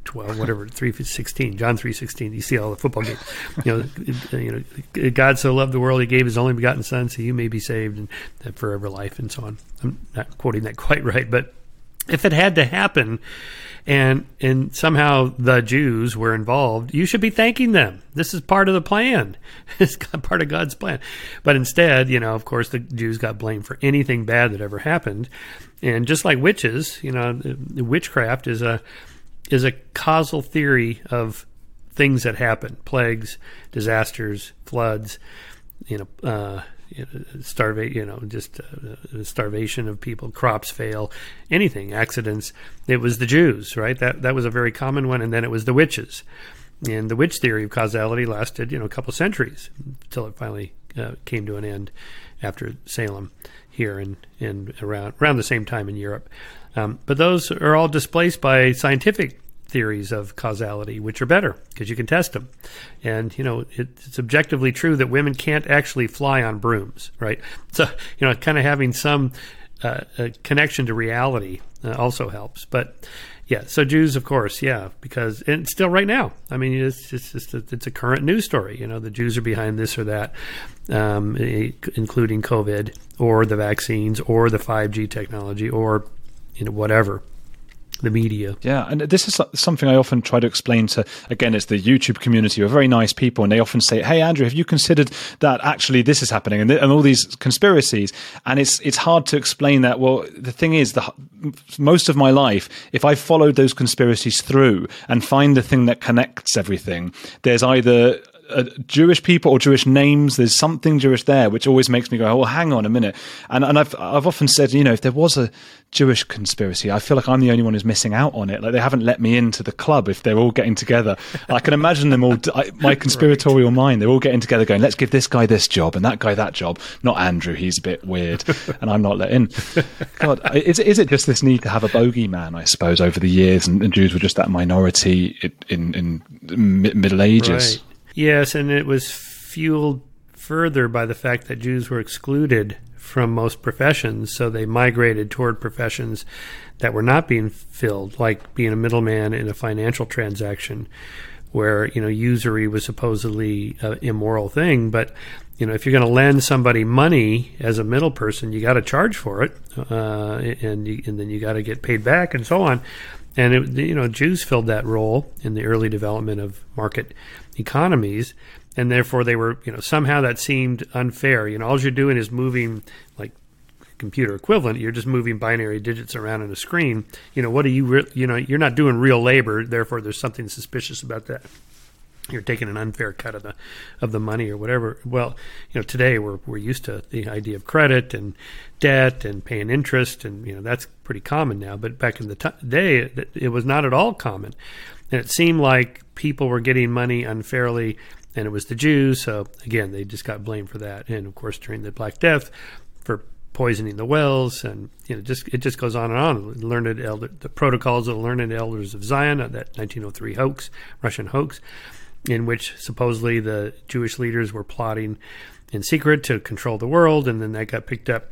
S2: twelve, whatever, three sixteen, John three sixteen. You see all the football games. You know, you know, God so loved the world, he gave his only begotten son, so you may be saved and have forever life and so on. I'm not quoting that quite right, but if it had to happen and and somehow the Jews were involved, you should be thanking them. This is part of the plan. It's part of God's plan. But instead, you know, of course, the Jews got blamed for anything bad that ever happened. And just like witches, you know, witchcraft is a is a causal theory of things that happen: plagues, disasters, floods, you know, uh, starvation, you know, just uh, starvation of people, crops fail, anything, accidents. It was the Jews, right? That that was a very common one, and then it was the witches. And the witch theory of causality lasted, you know, a couple centuries until it finally uh, came to an end after Salem here and in, in around around the same time in Europe. Um, but those are all displaced by scientific theories of causality, which are better because you can test them. And, you know, it, it's objectively true that women can't actually fly on brooms, right? So, you know, kind of having some uh, a connection to reality uh, also helps. But, yeah, so Jews, of course, yeah, because, and still right now, I mean, it's, it's just, a, it's a current news story. You know, the Jews are behind this or that, um, including COVID or the vaccines or the five G technology or, you know, whatever. The media.
S1: Yeah, and this is something I often try to explain to, again, it's the YouTube community, who are very nice people, and they often say, hey, Andrew, have you considered that actually this is happening and, th- and all these conspiracies? And it's it's hard to explain that. Well, the thing is, the most of my life, if I followed those conspiracies through and find the thing that connects everything, there's either Uh, Jewish people or Jewish names, there's something Jewish there, which always makes me go, oh, well, hang on a minute. And and I've I've often said, you know, if there was a Jewish conspiracy, I feel like I'm the only one who's missing out on it. Like they haven't let me into the club if they're all getting together. I can imagine them all, I, my conspiratorial right. mind, they're all getting together going, let's give this guy this job and that guy that job. Not Andrew, he's a bit weird and I'm not let in. God, is, is it just this need to have a bogeyman, I suppose, over the years, and, and Jews were just that minority in, in, in Middle Ages?
S2: Right. Yes, and it was fueled further by the fact that Jews were excluded from most professions, so they migrated toward professions that were not being filled, like being a middleman in a financial transaction where, you know, usury was supposedly an immoral thing. But, you know, if you're going to lend somebody money as a middle person, you got to charge for it, uh, and, you, and then you got to get paid back and so on. And, it, you know, Jews filled that role in the early development of market economies, and therefore they were, you know, somehow that seemed unfair. You know, all you're doing is moving, like computer equivalent, you're just moving binary digits around on a screen. You know, what are you, re- you know, you're not doing real labor, therefore there's something suspicious about that. You're taking an unfair cut of the of the money or whatever. Well, you know, today we're we're used to the idea of credit and debt and paying interest, and you know that's pretty common now. But back in the t- day, it, it was not at all common, and it seemed like people were getting money unfairly, and it was the Jews. So again, they just got blamed for that, and of course during the Black Death for poisoning the wells, and you know, just it just goes on and on. Learned elder, the protocols of the Learned Elders of Zion, that nineteen oh three hoax, Russian hoax, in which supposedly the Jewish leaders were plotting in secret to control the world, and then that got picked up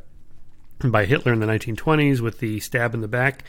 S2: by Hitler in the nineteen twenties with the stab in the back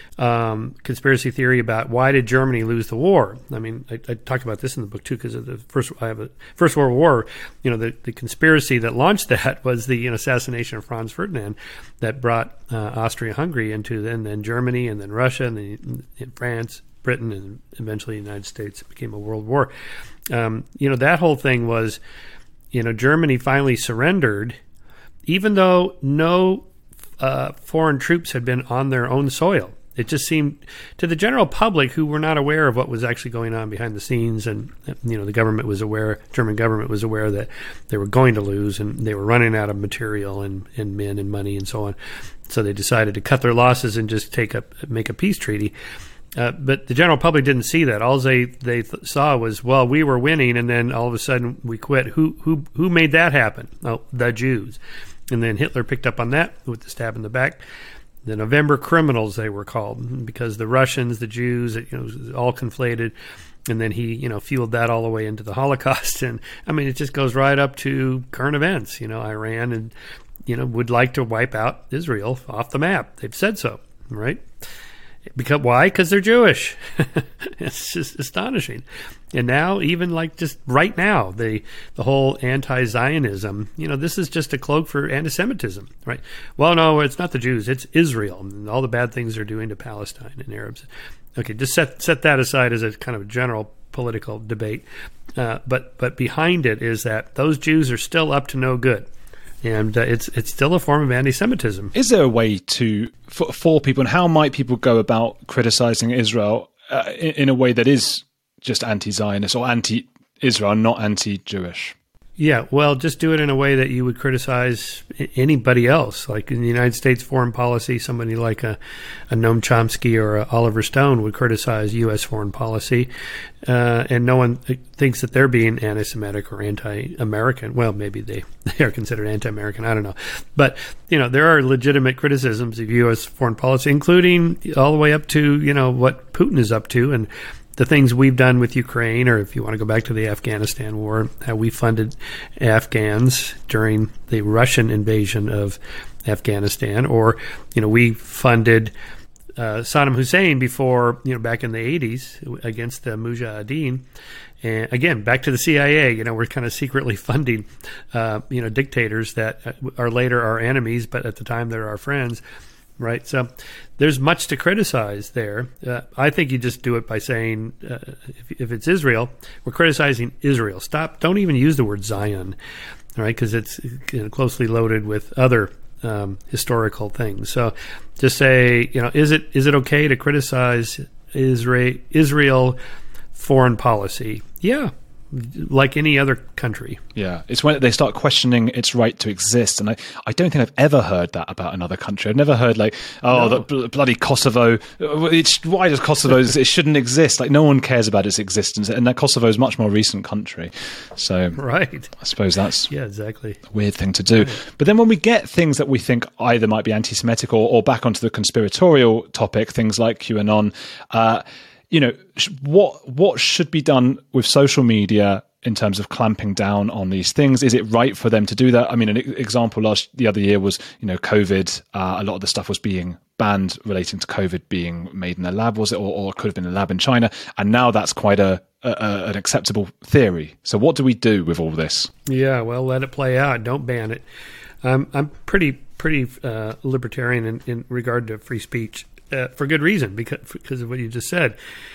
S2: um, conspiracy theory about why did Germany lose the war. I mean, I, I talk about this in the book too, because of the first I have a First World War. You know, the, the conspiracy that launched that was the you know, assassination of Franz Ferdinand that brought uh, Austria-Hungary into then then Germany and then Russia and then in France, Britain, and eventually the United States. It became a world war. Um, you know, that whole thing was, you know, Germany finally surrendered, even though no uh, foreign troops had been on their own soil. It just seemed to the general public, who were not aware of what was actually going on behind the scenes, and you know, the government was aware, German government was aware that they were going to lose, and they were running out of material and, and men and money and so on. So they decided to cut their losses and just take a make a peace treaty. Uh, but the general public didn't see that. All they they th- saw was, well, we were winning, and then all of a sudden we quit. Who who who made that happen? Oh, the Jews. And then Hitler picked up on that with the stab in the back. The November criminals, they were called, because the Russians, the Jews, you know, it was all conflated. And then he, you know, fueled that all the way into the Holocaust. And I mean, it just goes right up to current events. You know, Iran and you know would like to wipe out Israel off the map. They've said so, right? Because why? Because they're Jewish. It's just astonishing. And now, even like just right now, the the whole anti-Zionism, you know, this is just a cloak for anti-Semitism, right? Well, no, it's not the Jews, it's Israel and all the bad things they're doing to Palestine and Arabs. Okay, just set set that aside as a kind of general political debate. Uh, but but behind it is that those Jews are still up to no good. And uh, it's it's still a form of anti-Semitism.
S1: Is there a way to, for, for people, and how might people go about criticizing Israel uh, in, in a way that is just anti-Zionist or anti-Israel, not anti-Jewish?
S2: Yeah, well, just do it in a way that you would criticize anybody else. Like in the United States foreign policy, somebody like a, a Noam Chomsky or a Oliver Stone would criticize U S foreign policy, uh, and no one thinks that they're being anti-Semitic or anti-American. Well, maybe they, they are considered anti-American. I don't know. But, you know, there are legitimate criticisms of U S foreign policy, including all the way up to, you know, what Putin is up to and the things we've done with Ukraine, or if you want to go back to the Afghanistan war, how we funded Afghans during the Russian invasion of Afghanistan, or, you know, we funded uh, Saddam Hussein before, you know, back in the eighties against the Mujahideen. And again, back to the C I A, you know, we're kind of secretly funding, uh, you know, dictators that are later our enemies, but at the time they're our friends. Right, so there's much to criticize there. Uh, I think you just do it by saying, uh, if, if it's Israel, we're criticizing Israel. Stop. Don't even use the word Zion, all right, because it's, you know, closely loaded with other um, historical things. So just say, you know, is it is it okay to criticize Israel Israel foreign policy? Yeah. Like any other country.
S1: Yeah, it's when they start questioning its right to exist. And I, I don't think I've ever heard that about another country. I've never heard like, oh, no. the bl- bloody Kosovo, it's, why does Kosovo, it shouldn't exist. Like no one cares about its existence. And that Kosovo is a much more recent country. So
S2: right.
S1: I suppose that's
S2: yeah, exactly.
S1: a weird thing to do. Right. But then when we get things that we think either might be anti-Semitic or, or back onto the conspiratorial topic, things like QAnon, uh, you know, what what should be done with social media in terms of clamping down on these things? Is it right for them to do that? I mean, an example last the other year was, you know, COVID. Uh, a lot of the stuff was being banned relating to COVID being made in a lab, was it, or, or it could have been a lab in China, and now that's quite a, a, a an acceptable theory. So, what do we do with all this?
S2: Yeah, well, let it play out. Don't ban it. Um, I'm pretty pretty uh, libertarian in, in regard to free speech. Uh, for good reason, because because of what you just said.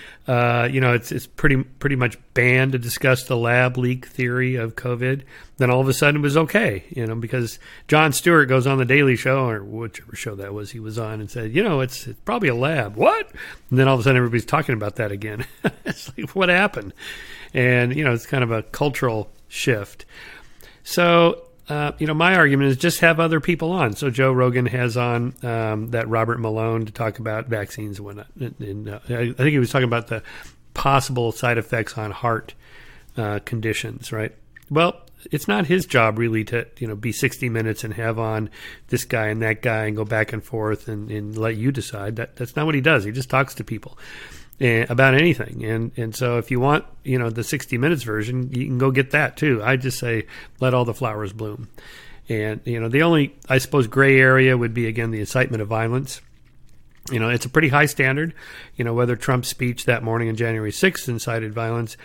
S2: Uh, you know, it's it's pretty pretty much banned to discuss the lab leak theory of COVID. Then all of a sudden it was okay, you know, because Jon Stewart goes on the Daily Show or whichever show that was he was on and said, you know, it's, it's probably a lab. What? And then all of a sudden everybody's talking about that again. It's like, what happened? And, you know, it's kind of a cultural shift. So, Uh, you know, my argument is just have other people on. So Joe Rogan has on um, that Robert Malone to talk about vaccines and whatnot. And, and, uh, I think he was talking about the possible side effects on heart uh, conditions, right? Well, it's not his job really to, you know, be sixty minutes and have on this guy and that guy and go back and forth and, and let you decide. That that's not what he does. He just talks to people about anything. And and so if you want, you know, the sixty minutes version, you can go get that too. I just say, let all the flowers bloom. And, you know, the only, I suppose, gray area would be, again, the incitement of violence. You know, it's a pretty high standard. You know, whether Trump's speech that morning on January sixth incited violence,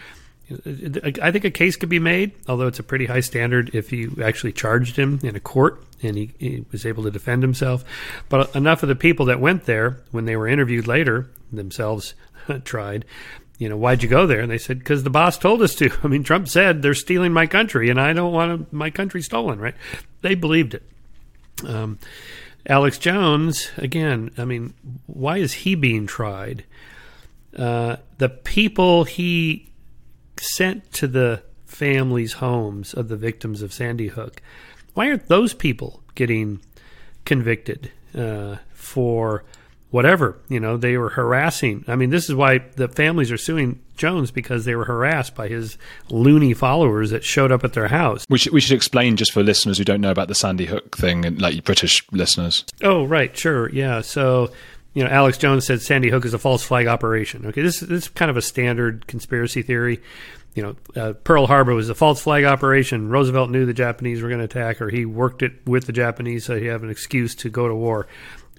S2: I think a case could be made, although it's a pretty high standard if you actually charged him in a court and he, he was able to defend himself. But enough of the people that went there, when they were interviewed later, themselves tried, you know, why'd you go there? And they said, because the boss told us to. I mean, Trump said they're stealing my country and I don't want my country stolen, right? They believed it. Um, Alex Jones, again, I mean, why is he being tried? Uh, the people he sent to the families' homes of the victims of Sandy Hook, why aren't those people getting convicted uh, for whatever? You know, they were harassing. I mean, this is why the families are suing Jones, because they were harassed by his loony followers that showed up at their house.
S1: We should, we should explain, just for listeners who don't know about the Sandy Hook thing, and like British listeners.
S2: Oh, right, sure, yeah. So, you know, Alex Jones said Sandy Hook is a false flag operation. Okay, this, this is kind of a standard conspiracy theory. You know, uh, Pearl Harbor was a false flag operation. Roosevelt knew the Japanese were going to attack, or he worked it with the Japanese, so he had an excuse to go to war.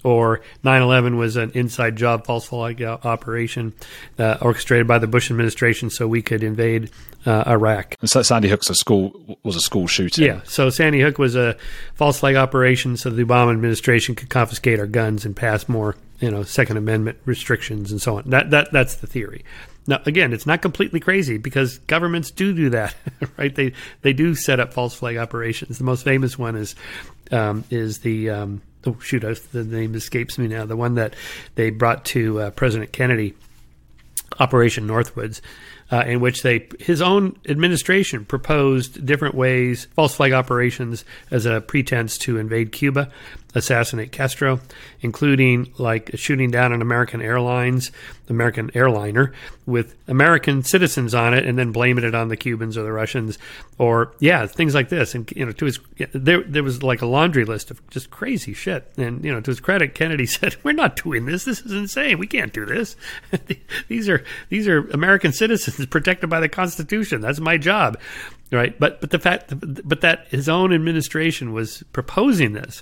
S2: or nine eleven was an inside job false flag operation uh, orchestrated by the Bush administration so we could invade uh, Iraq.
S1: And so Sandy Hook's a school was a school shooting.
S2: Yeah, so Sandy Hook was a false flag operation so the Obama administration could confiscate our guns and pass more, you know, Second Amendment restrictions and so on. That that that's the theory. Now, again, it's not completely crazy because governments do do that, right? They they do set up false flag operations. The most famous one is um, is the um, oh shoot, I, the name escapes me now. The one that they brought to uh, President Kennedy, Operation Northwoods, uh, in which they his own administration proposed different ways, false flag operations as a pretense to invade Cuba, assassinate Castro, including like shooting down an American Airlines, American airliner with American citizens on it, and then blaming it on the Cubans or the Russians, or yeah, things like this. And you know, to his there there was like a laundry list of just crazy shit. And you know, to his credit, Kennedy said, "We're not doing this. This is insane. We can't do this. these are these are American citizens protected by the Constitution. That's my job." Right? But but the fact but that his own administration was proposing this.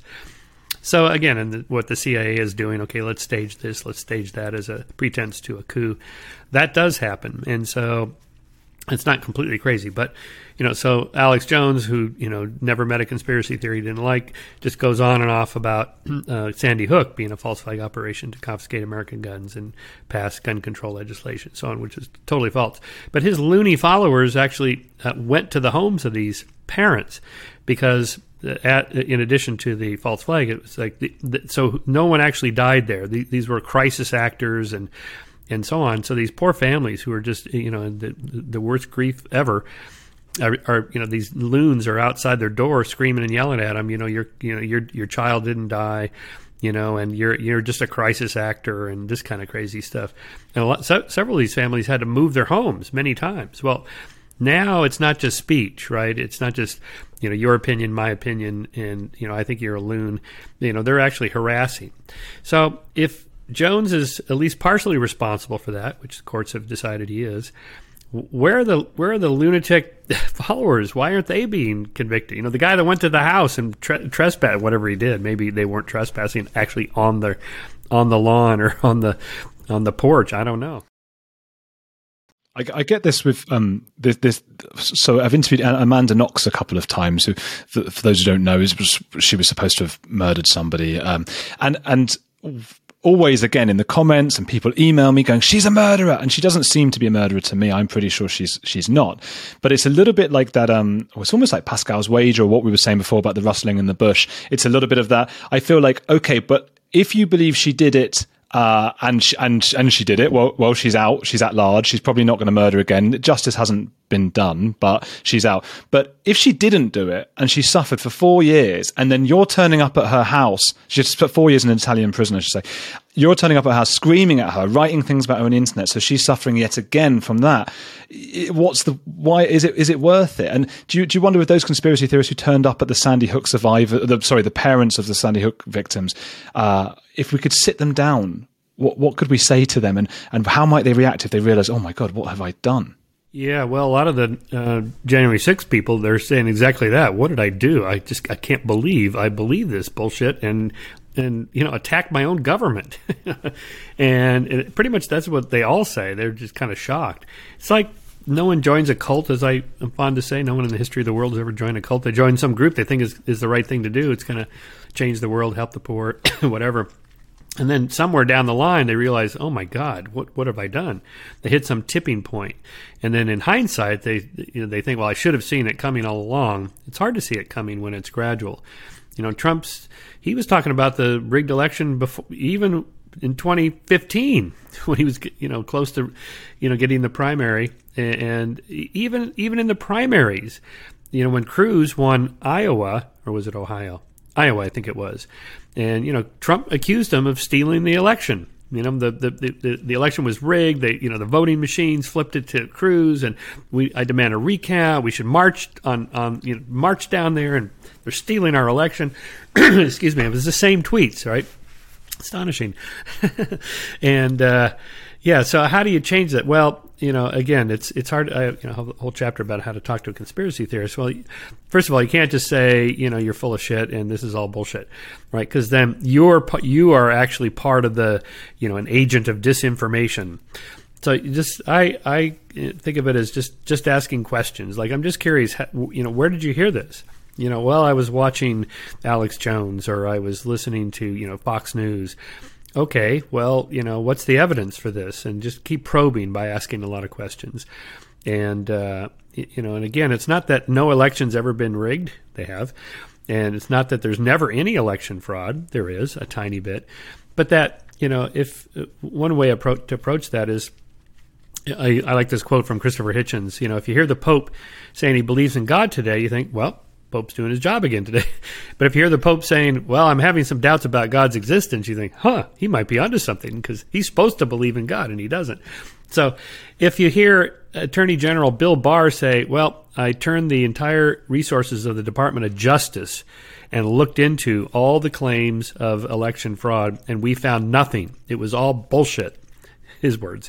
S2: So again, and the, what the C I A is doing, okay, let's stage this, let's stage that as a pretense to a coup. That does happen. And so it's not completely crazy. But, you know, so Alex Jones, who, you know, never met a conspiracy theory he didn't like, just goes on and off about uh, Sandy Hook being a false flag operation to confiscate American guns and pass gun control legislation, so on, which is totally false. But his loony followers actually uh, went to the homes of these parents because At, in addition to the false flag, it was like the, the, so no one actually died there. The, these were crisis actors and and so on. So these poor families who are just, you know, the the worst grief ever are, are you know, these loons are outside their door screaming and yelling at them. You know, your you know your your child didn't die, you know, and you're you're just a crisis actor and this kind of crazy stuff. And a lot, so, several of these families had to move their homes many times. Well, now it's not just speech, right? It's not just, you know, your opinion, my opinion, and, you know, I think you're a loon. You know, they're actually harassing. So if Jones is at least partially responsible for that, which the courts have decided he is, where are the where are the lunatic followers? Why aren't they being convicted? You know, the guy that went to the house and tre- trespassed, whatever he did, maybe they weren't trespassing actually on the on the lawn or on the on the porch. I don't know.
S1: I, I get this with um this, this. So I've interviewed Amanda Knox a couple of times. Who, for, for those who don't know, is she was supposed to have murdered somebody, um, and and always again in the comments, and people email me going, "She's a murderer," and she doesn't seem to be a murderer to me. I'm pretty sure she's she's not. But it's a little bit like that. Um, it's almost like Pascal's wager, or what we were saying before about the rustling in the bush. It's a little bit of that. I feel like, okay, but if you believe she did it. Uh, and she, and and she did it. Well, well, she's out. She's at large. She's probably not going to murder again. Justice hasn't been done, but she's out. But if she didn't do it and she suffered for four years, and then you're turning up at her house, she just spent four years in an Italian prison, I should say. You're turning up at her house, screaming at her, writing things about her on the internet. So she's suffering yet again from that. What's the why? Is it is it worth it? And do you do you wonder with those conspiracy theorists who turned up at the Sandy Hook survivor, the, sorry, the parents of the Sandy Hook victims, uh, if we could sit them down, what what could we say to them, and and how might they react if they realize, oh my God, what have I done?
S2: Yeah, well, a lot of the uh, January sixth people, they're saying exactly that. What did I do? I just I can't believe I believe this bullshit and and you know attack my own government. And it, pretty much that's what they all say. They're just kind of shocked. It's like no one joins a cult, as I am fond to say. No one in the history of the world has ever joined a cult. They join some group they think is, is the right thing to do. It's going to change the world, help the poor, whatever. And then somewhere down the line, they realize, oh my God, what what have I done? They hit some tipping point. And then in hindsight, they you know, they think, well, I should have seen it coming all along. It's hard to see it coming when it's gradual. You know, Trump's, he was talking about the rigged election before, even in twenty fifteen, when he was, you know, close to, you know, getting the primary. And even even in the primaries, you know, when Cruz won Iowa, or was it Ohio? Iowa, I think it was. And, you know, Trump accused him of stealing the election. You know, the, the, the, the election was rigged. They, you know, the voting machines flipped it to Cruz, and we, I demand a recount. We should march on, on, you know, march down there, and they're stealing our election. Excuse me. It was the same tweets, right? Astonishing. And, uh, yeah, so how do you change that? Well, you know, again, it's it's hard. I, you know, have a whole chapter about how to talk to a conspiracy theorist. Well, first of all, you can't just say, you know, you're full of shit and this is all bullshit, right? Because then you're you are actually part of the, you know, an agent of disinformation. So you just I I think of it as just just asking questions. Like, I'm just curious, you know, where did you hear this? You know, well, I was watching Alex Jones, or I was listening to, you know, Fox News. Okay, well, you know, what's the evidence for this? And just keep probing by asking a lot of questions. And, uh, you know, and again, it's not that no election's ever been rigged. They have. And it's not that there's never any election fraud. There is a tiny bit. But that, you know, if one way appro- to approach that is, I, I like this quote from Christopher Hitchens. You know, if you hear the Pope saying he believes in God today, you think, well, Pope's doing his job again today. But if you hear the Pope saying, well, I'm having some doubts about God's existence, you think, huh, he might be onto something, because he's supposed to believe in God and he doesn't. So if you hear Attorney General Bill Barr say, well, I turned the entire resources of the Department of Justice and looked into all the claims of election fraud, and we found nothing. It was all bullshit, his words.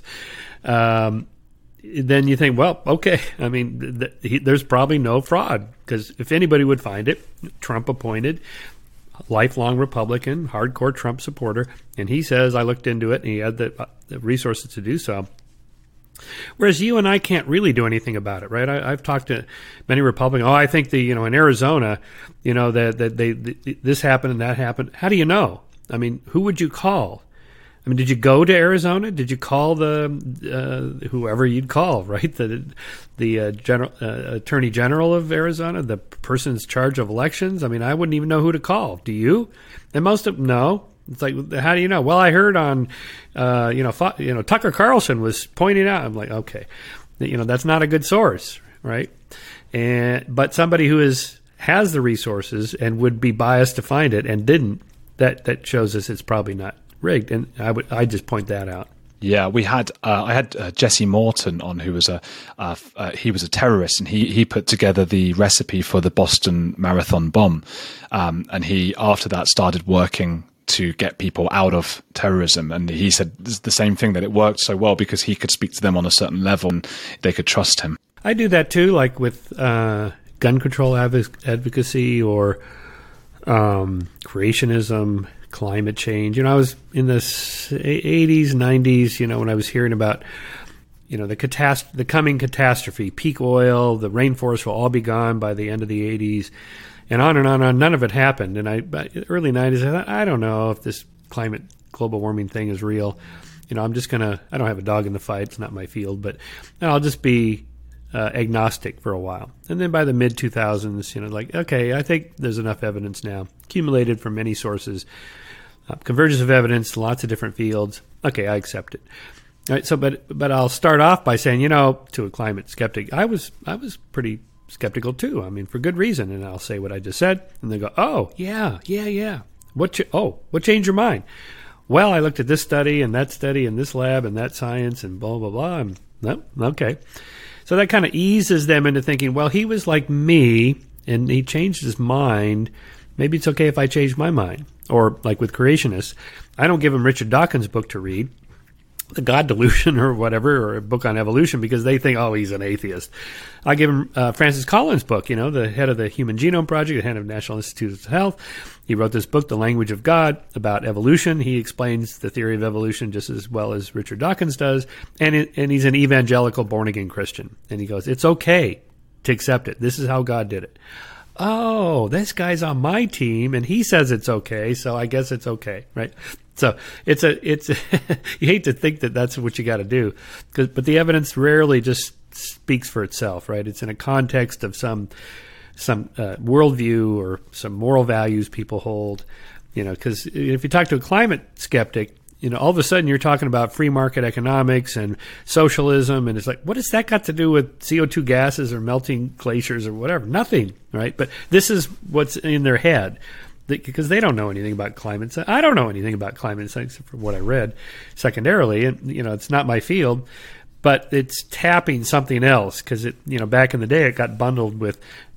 S2: Um, then you think, well, okay, I mean, th- he, there's probably no fraud, because if anybody would find it, Trump appointed, lifelong Republican, hardcore Trump supporter, and he says, I looked into it, and he had the, uh, the resources to do so. Whereas you and I can't really do anything about it, right? I, I've talked to many Republicans. Oh, I think the, you know, in Arizona, you know, that that they, they this happened and that happened. How do you know? I mean, who would you call? I mean, did you go to Arizona? Did you call the uh, whoever you'd call, right? The the uh, general uh, Attorney General of Arizona, the person in charge of elections. I mean, I wouldn't even know who to call. Do you? And most of no. It's like, how do you know? Well, I heard on, uh, you know, you know, Tucker Carlson was pointing out. I'm like, okay, you know, that's not a good source, right? And but somebody who is has the resources and would be biased to find it and didn't, that that shows us it's probably not rigged, and I would I just point that out.
S1: Yeah, we had uh, I had uh, Jesse Morton on, who was a uh, uh, he was a terrorist, and he he put together the recipe for the Boston Marathon bomb, um, and he after that started working to get people out of terrorism, and he said the same thing, that it worked so well because he could speak to them on a certain level and they could trust him.
S2: I do that too, like with uh, gun control adv- advocacy or um, creationism. Climate change. You know, I was in the eighties, nineties, you know, when I was hearing about, you know, the catast- the coming catastrophe, peak oil, the rainforest will all be gone by the end of the eighties, and on and on and on. None of it happened. And I, by the early nineties, I thought, I don't know if this climate, global warming thing is real. You know, I'm just going to, I don't have a dog in the fight. It's not my field, but I'll just be uh, agnostic for a while. And then by the mid two thousands, you know, like, okay, I think there's enough evidence now, accumulated from many sources. Uh, convergence of evidence, lots of different fields. Okay, I accept it. All right, so, but but I'll start off by saying, you know, to a climate skeptic, I was I was pretty skeptical too. I mean, for good reason. And I'll say what I just said, and they go, oh yeah, yeah, yeah. What? Ch- oh, what changed your mind? Well, I looked at this study and that study and this lab and that science and blah blah blah. And no, okay. So that kind of eases them into thinking, well, he was like me and he changed his mind. Maybe it's okay if I change my mind. Or like with creationists, I don't give them Richard Dawkins' book to read, The God Delusion or whatever, or a book on evolution, because they think, oh, he's an atheist. I give them uh, Francis Collins' book, you know, the head of the Human Genome Project, the head of National Institutes of Health. He wrote this book, The Language of God, about evolution. He explains the theory of evolution just as well as Richard Dawkins does. And, it, and he's an evangelical born-again Christian. And he goes, it's okay to accept it. This is how God did it. Oh, this guy's on my team and he says it's okay, so I guess it's okay, right? So it's a it's a, you hate to think that that's what you got to do, but the evidence rarely just speaks for itself, right? It's in a context of some some uh, worldview or some moral values people hold, you know. Because if you talk to a climate skeptic, you know, all of a sudden you're talking about free market economics and socialism, and it's like, what has that got to do with C O two gases or melting glaciers or whatever? Nothing, right? But this is what's in their head, because they don't know anything about climate science. I don't know anything about climate science except for what I read secondarily, and you know, it's not my field, but it's tapping something else because it, you know, back in the day it got bundled with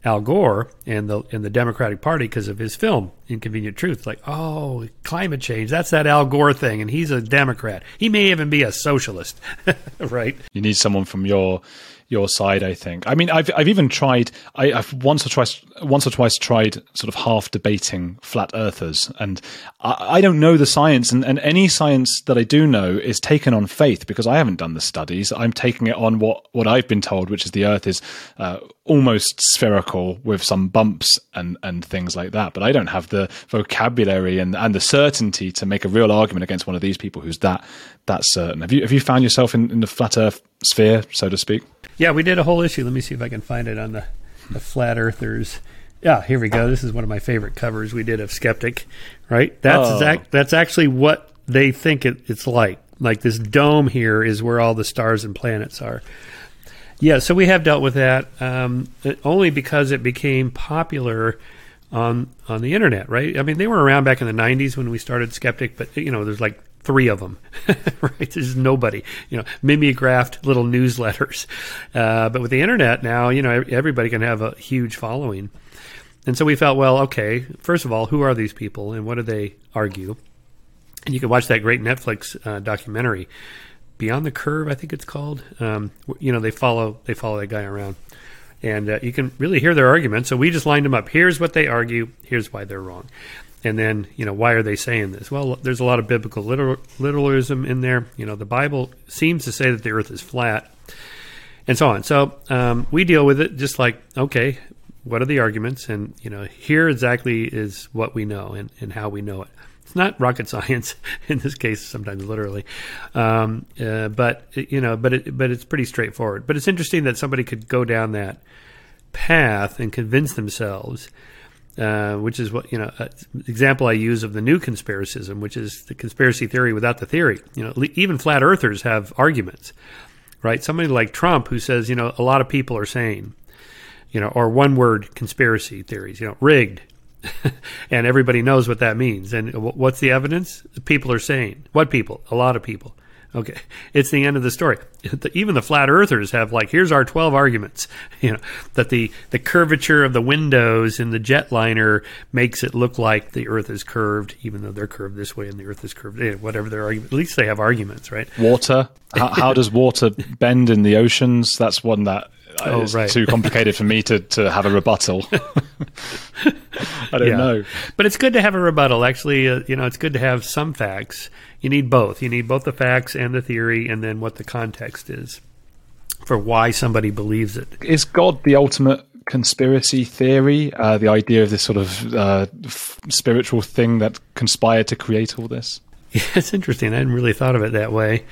S2: Al Gore and the and the Democratic Party because of his film Inconvenient Truth. Like, oh, climate change, that's that Al Gore thing, and he's a Democrat. He may even be a socialist, right?
S1: You need someone from your your side, I think. I mean, I've I've even tried. I, I've once or twice once or twice tried sort of half debating flat earthers, and I, I don't know the science, and, and any science that I do know is taken on faith because I haven't done the studies. I'm taking it on what what I've been told, which is the Earth is uh, almost spherical with some bumps and and things like that. But I don't have the vocabulary and and the certainty to make a real argument against one of these people who's that that certain. Have you have you found yourself in, in the flat Earth sphere, so to speak?
S2: Yeah, we did a whole issue. Let me see if I can find it on the, the Flat Earthers. Yeah, here we go. This is one of my favorite covers we did of Skeptic, right? That's
S1: oh.
S2: exact, that's actually what they think it, it's like. Like this dome here is where all the stars and planets are. Yeah, so we have dealt with that um, only because it became popular on on the internet, right? I mean, they were around back in the nineties when we started Skeptic, but, you know, there's like three of them, right? There's nobody, you know, mimeographed little newsletters. Uh, but with the internet now, you know, everybody can have a huge following. And so we felt, well, okay, first of all, who are these people and what do they argue? And you can watch that great Netflix uh, documentary, Beyond the Curve, I think it's called. Um, you know, they follow they follow that guy around. And uh, you can really hear their arguments. So we just lined them up. Here's what they argue. Here's why they're wrong. And then, you know, why are they saying this? Well, there's a lot of biblical literal, literalism in there. You know, the Bible seems to say that the earth is flat and so on. So um, we deal with it just like, okay, what are the arguments? And, you know, here exactly is what we know and, and how we know it. It's not rocket science in this case, sometimes literally. Um, uh, but, you know, but it, but it's pretty straightforward. But it's interesting that somebody could go down that path and convince themselves Uh, which is what, you know, uh, example I use of the new conspiracism, which is the conspiracy theory without the theory. You know, even flat earthers have arguments, right? Somebody like Trump who says, you know, a lot of people are saying, you know, or one word conspiracy theories, you know, rigged. And everybody knows what that means. And what's the evidence? People are saying. What people? A lot of people. Okay, it's the end of the story. Even the flat earthers have like, here's our twelve arguments. You know, that the, the curvature of the windows in the jetliner makes it look like the earth is curved, even though they're curved this way and the earth is curved. Whatever their argument, at least they have arguments, right?
S1: Water. How, how does water bend in the oceans? That's one that
S2: oh,
S1: is
S2: right.
S1: too complicated for me to, to have a rebuttal. I don't
S2: yeah.
S1: know.
S2: But it's good to have a rebuttal. Actually, uh, you know, it's good to have some facts. You need both. You need both the facts and the theory, and then what the context is for why somebody believes it.
S1: Is God the ultimate conspiracy theory? Uh, the idea of this sort of uh, f- spiritual thing that conspired to create all this?
S2: Yeah, it's interesting. I hadn't really thought of it that way.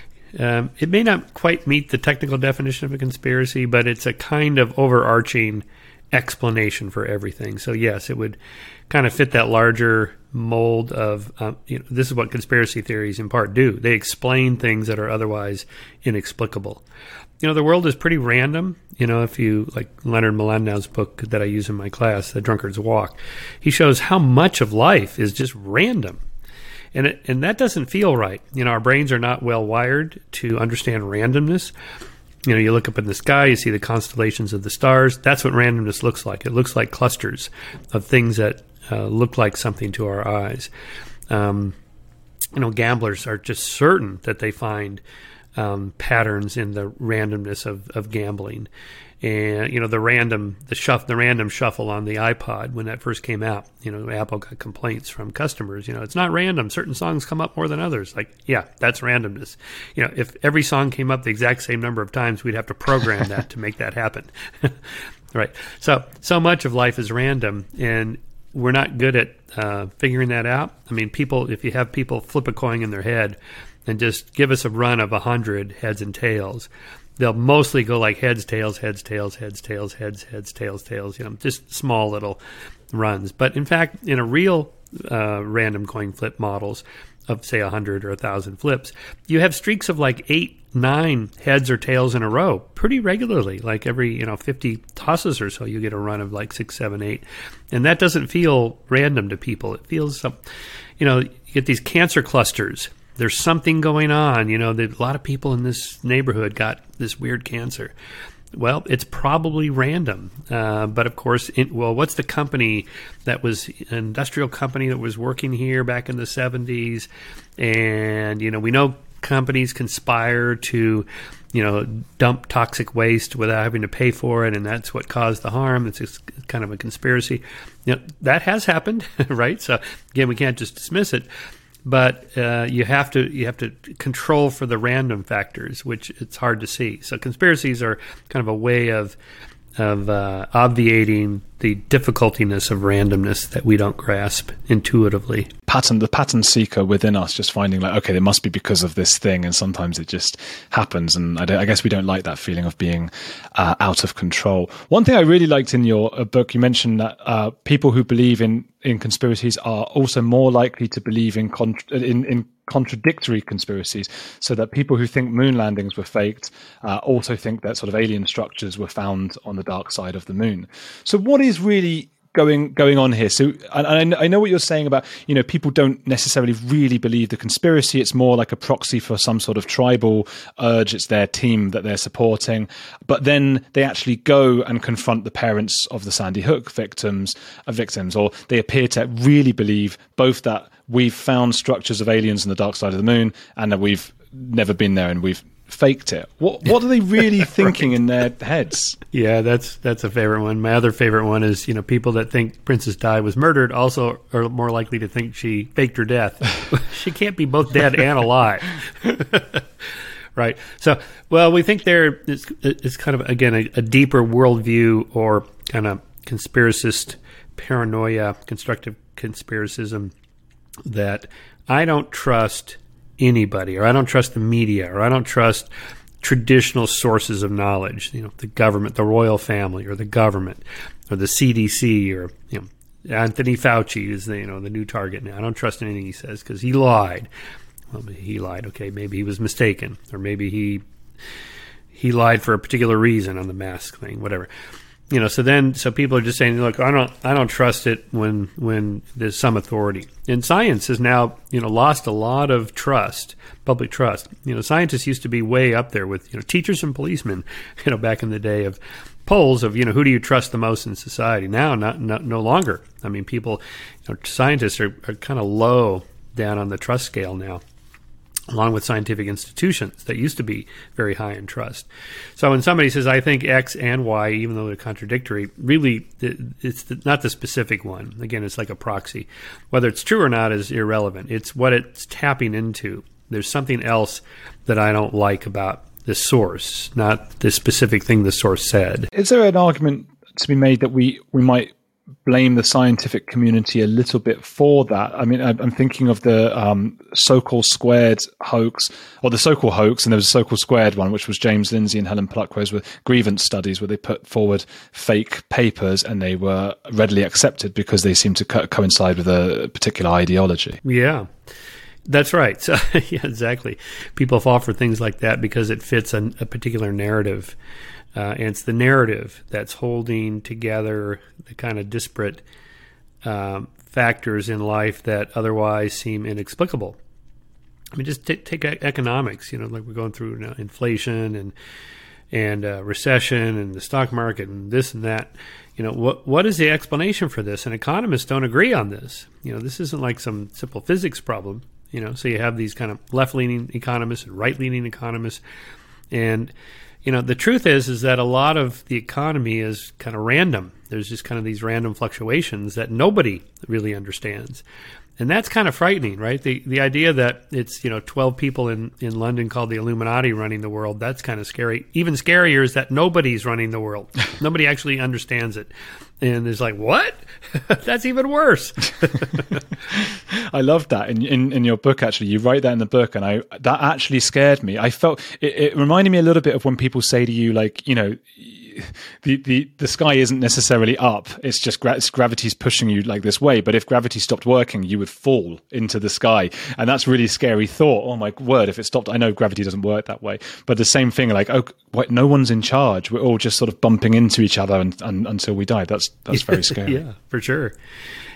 S2: Um, it may not quite meet the technical definition of a conspiracy, but it's a kind of overarching explanation for everything. So yes, it would kind of fit that larger mold of, um, you know, this is what conspiracy theories in part do. They explain things that are otherwise inexplicable. You know, the world is pretty random. You know, if you, like Leonard Mlodinow's book that I use in my class, The Drunkard's Walk, he shows how much of life is just random. And it, and that doesn't feel right. You know, our brains are not well wired to understand randomness. You know, you look up in the sky, you see the constellations of the stars. That's what randomness looks like. It looks like clusters of things that uh, look like something to our eyes. Um, you know, gamblers are just certain that they find um, patterns in the randomness of, of gambling. And, you know, the random, the shuff, the random shuffle on the iPod when that first came out, you know, Apple got complaints from customers, you know, it's not random. Certain songs come up more than others. Like, yeah, that's randomness. You know, if every song came up the exact same number of times, we'd have to program that to make that happen. Right. So, so much of life is random, and we're not good at uh, figuring that out. I mean, people, if you have people flip a coin in their head and just give us a run of a hundred heads and tails, they'll mostly go like heads, tails, heads, tails, heads, tails, heads, heads, tails, tails, you know, just small little runs. But in fact, in a real uh, random coin flip models of, say, one hundred or one thousand flips, you have streaks of like eight, nine heads or tails in a row pretty regularly. Like every, you know, fifty tosses or so, you get a run of like six, seven, eight. And that doesn't feel random to people. It feels, um, you know, you get these cancer clusters. There's something going on, you know, that a lot of people in this neighborhood got this weird cancer. well, it's probably random. Uh, but of course, it, well, what's the company that was an industrial company that was working here back in the seventies? And, you know, we know companies conspire to, you know, dump toxic waste without having to pay for it, and that's what caused the harm. It's just kind of a conspiracy. You know, that has happened, right? So again, we can't just dismiss it. But uh, you have to you have to control for the random factors, which it's hard to see. So conspiracies are kind of a way of of uh, obviating the difficultiness of randomness that we don't grasp intuitively.
S1: Pattern, the pattern seeker within us, just finding like, okay, it must be because of this thing, and sometimes it just happens. And I, don't, I guess we don't like that feeling of being uh, out of control. One thing I really liked in your uh, book, you mentioned that uh, people who believe in in conspiracies are also more likely to believe in con- in, in contradictory conspiracies, so that people who think moon landings were faked uh, also think that sort of alien structures were found on the dark side of the moon. So what is really going going on here? So and I know what you're saying about, you know, people don't necessarily really believe the conspiracy. It's more like a proxy for some sort of tribal urge. It's their team that they're supporting. But then they actually go and confront the parents of the Sandy Hook victims, uh, victims, or they appear to really believe both that we've found structures of aliens on the dark side of the moon and that we've never been there and we've faked it. What what are they really thinking right. in their heads?
S2: Yeah, that's that's a favorite one. My other favorite one is, you know, people that think Princess Di was murdered also are more likely to think she faked her death. She can't be both dead and alive. Right. So, well, we think there is it's kind of, again, a, a deeper worldview or kind of conspiracist paranoia, constructive conspiracism, that I don't trust anybody, or I don't trust the media, or I don't trust traditional sources of knowledge, you know, the government, the royal family, or the government, or the C D C, or, you know, Anthony Fauci is the, you know, the new target now. I don't trust anything he says because he lied. Well, he lied. Okay, maybe he was mistaken, or maybe he he lied for a particular reason on the mask thing, whatever. You know, so then, so people are just saying, look, I don't, I don't trust it when, when there's some authority. And science has now, you know, lost a lot of trust, public trust. You know, scientists used to be way up there with, you know, teachers and policemen, you know, back in the day of polls of, you know, who do you trust the most in society? Now, not, not no longer. I mean, people, you know, scientists are, are kind of low down on the trust scale now, along with scientific institutions that used to be very high in trust. So when somebody says, I think X and Y, even though they're contradictory, really, it's not the specific one. Again, it's like a proxy. Whether it's true or not is irrelevant. It's what it's tapping into. There's something else that I don't like about the source, not the specific thing the source said.
S1: Is there an argument to be made that we, we might blame the scientific community a little bit for that? I mean, I'm thinking of the um, so-called squared hoax, or the so-called hoax, and there was a so-called squared one, which was James Lindsay and Helen Pluckrose with grievance studies, where they put forward fake papers and they were readily accepted because they seemed to co- coincide with a particular ideology.
S2: Yeah. That's right. So, yeah, exactly. People fall for things like that because it fits a, a particular narrative. Uh, and it's the narrative that's holding together the kind of disparate um, factors in life that otherwise seem inexplicable. I mean, just t- take economics. You know, like we're going through now, inflation and and uh, recession and the stock market and this and that. You know, what what is the explanation for this? And economists don't agree on this. You know, this isn't like some simple physics problem. You know, so you have these kind of left-leaning economists and right-leaning economists, and you know, the truth is, is that a lot of the economy is kind of random. There's just kind of these random fluctuations that nobody really understands. And that's kind of frightening, right? The the idea that it's, you know, twelve people in, in London called the Illuminati running the world, that's kind of scary. Even scarier is that nobody's running the world. Nobody actually understands it. And it's like, what? That's even worse.
S1: I love that in, in in your book. Actually, you write that in the book, and I that actually scared me. I felt it, it reminded me a little bit of when people say to you, like, you know, the the, the sky isn't necessarily up. It's just gra- it's gravity's pushing you like this way. But if gravity stopped working, you would fall into the sky, and that's really a scary thought. Oh my word! If it stopped, I know gravity doesn't work that way. But the same thing, like, oh, what, no one's in charge. We're all just sort of bumping into each other and, and, until we die. That's that's very scary.
S2: Yeah, for sure.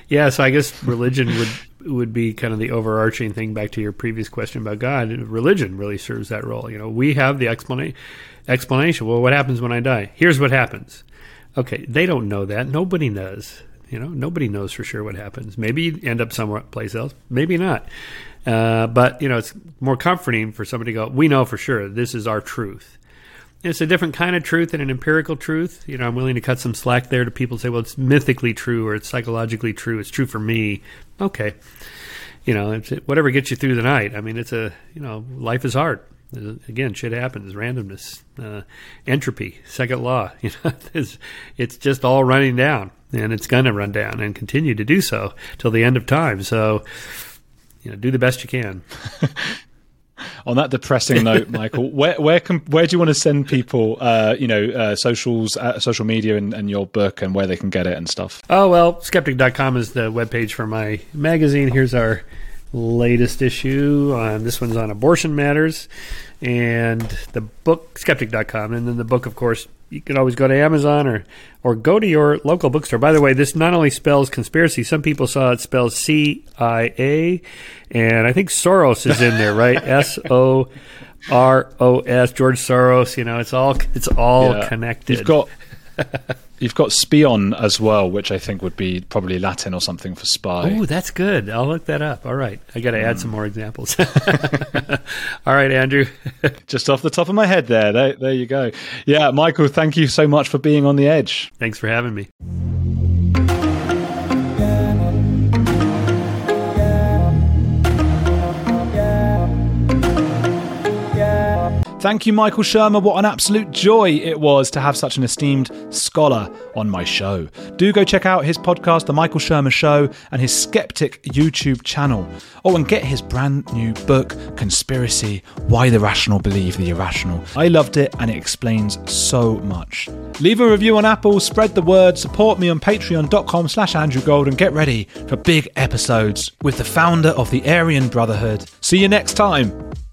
S2: Yeah, so I guess religion would would be kind of the overarching thing. Back to your previous question about God, religion really serves that role. You know, we have the explanation. Explanation. Well, what happens when I die? Here's what happens. Okay, they don't know that. Nobody knows. You know, nobody knows for sure what happens. Maybe you end up someplace else. Maybe not. Uh, but you know, it's more comforting for somebody to go, we know for sure this is our truth. It's a different kind of truth than an empirical truth. You know, I'm willing to cut some slack there to people who say, well, it's mythically true or it's psychologically true. It's true for me. Okay. You know, it's, whatever gets you through the night. I mean, it's a, you know, life is hard. Again, shit happens, randomness, uh, entropy, second law. You know, it's, it's just all running down, and it's going to run down and continue to do so till the end of time. So, you know, do the best you can.
S1: On that depressing note, Michael, where where can, where do you want to send people? Uh, you know, uh, socials, uh, social media, and, and your book, and where they can get it and stuff.
S2: Oh well, skeptic dot com is the webpage for my magazine. Here's our latest issue. On this one's on abortion matters, and the book skeptic dot com, and then the book, of course. You can always go to Amazon or, or go to your local bookstore. By the way, this not only spells conspiracy. Some people saw it spells C I A, and I think Soros is in there, right? S O R O S, George Soros. You know, it's all it's all yeah. connected.
S1: You've got you've got spion as well, which I think would be probably Latin or something for spy.
S2: Oh, that's good. I'll look that up. All right, I got to add mm. some more examples. All right, Andrew.
S1: Just off the top of my head there. there. There you go. Yeah, Michael, thank you so much for being on The Edge.
S2: Thanks for having me.
S1: Thank you, Michael Shermer. What an absolute joy it was to have such an esteemed scholar on my show. Do go check out his podcast, The Michael Shermer Show, and his Skeptic YouTube channel. Oh, and get his brand new book, Conspiracy, Why the Rational Believe the Irrational. I loved it, and it explains so much. Leave a review on Apple, spread the word, support me on patreon.com slash Andrew Gold, and get ready for big episodes with the founder of the Aryan Brotherhood. See you next time.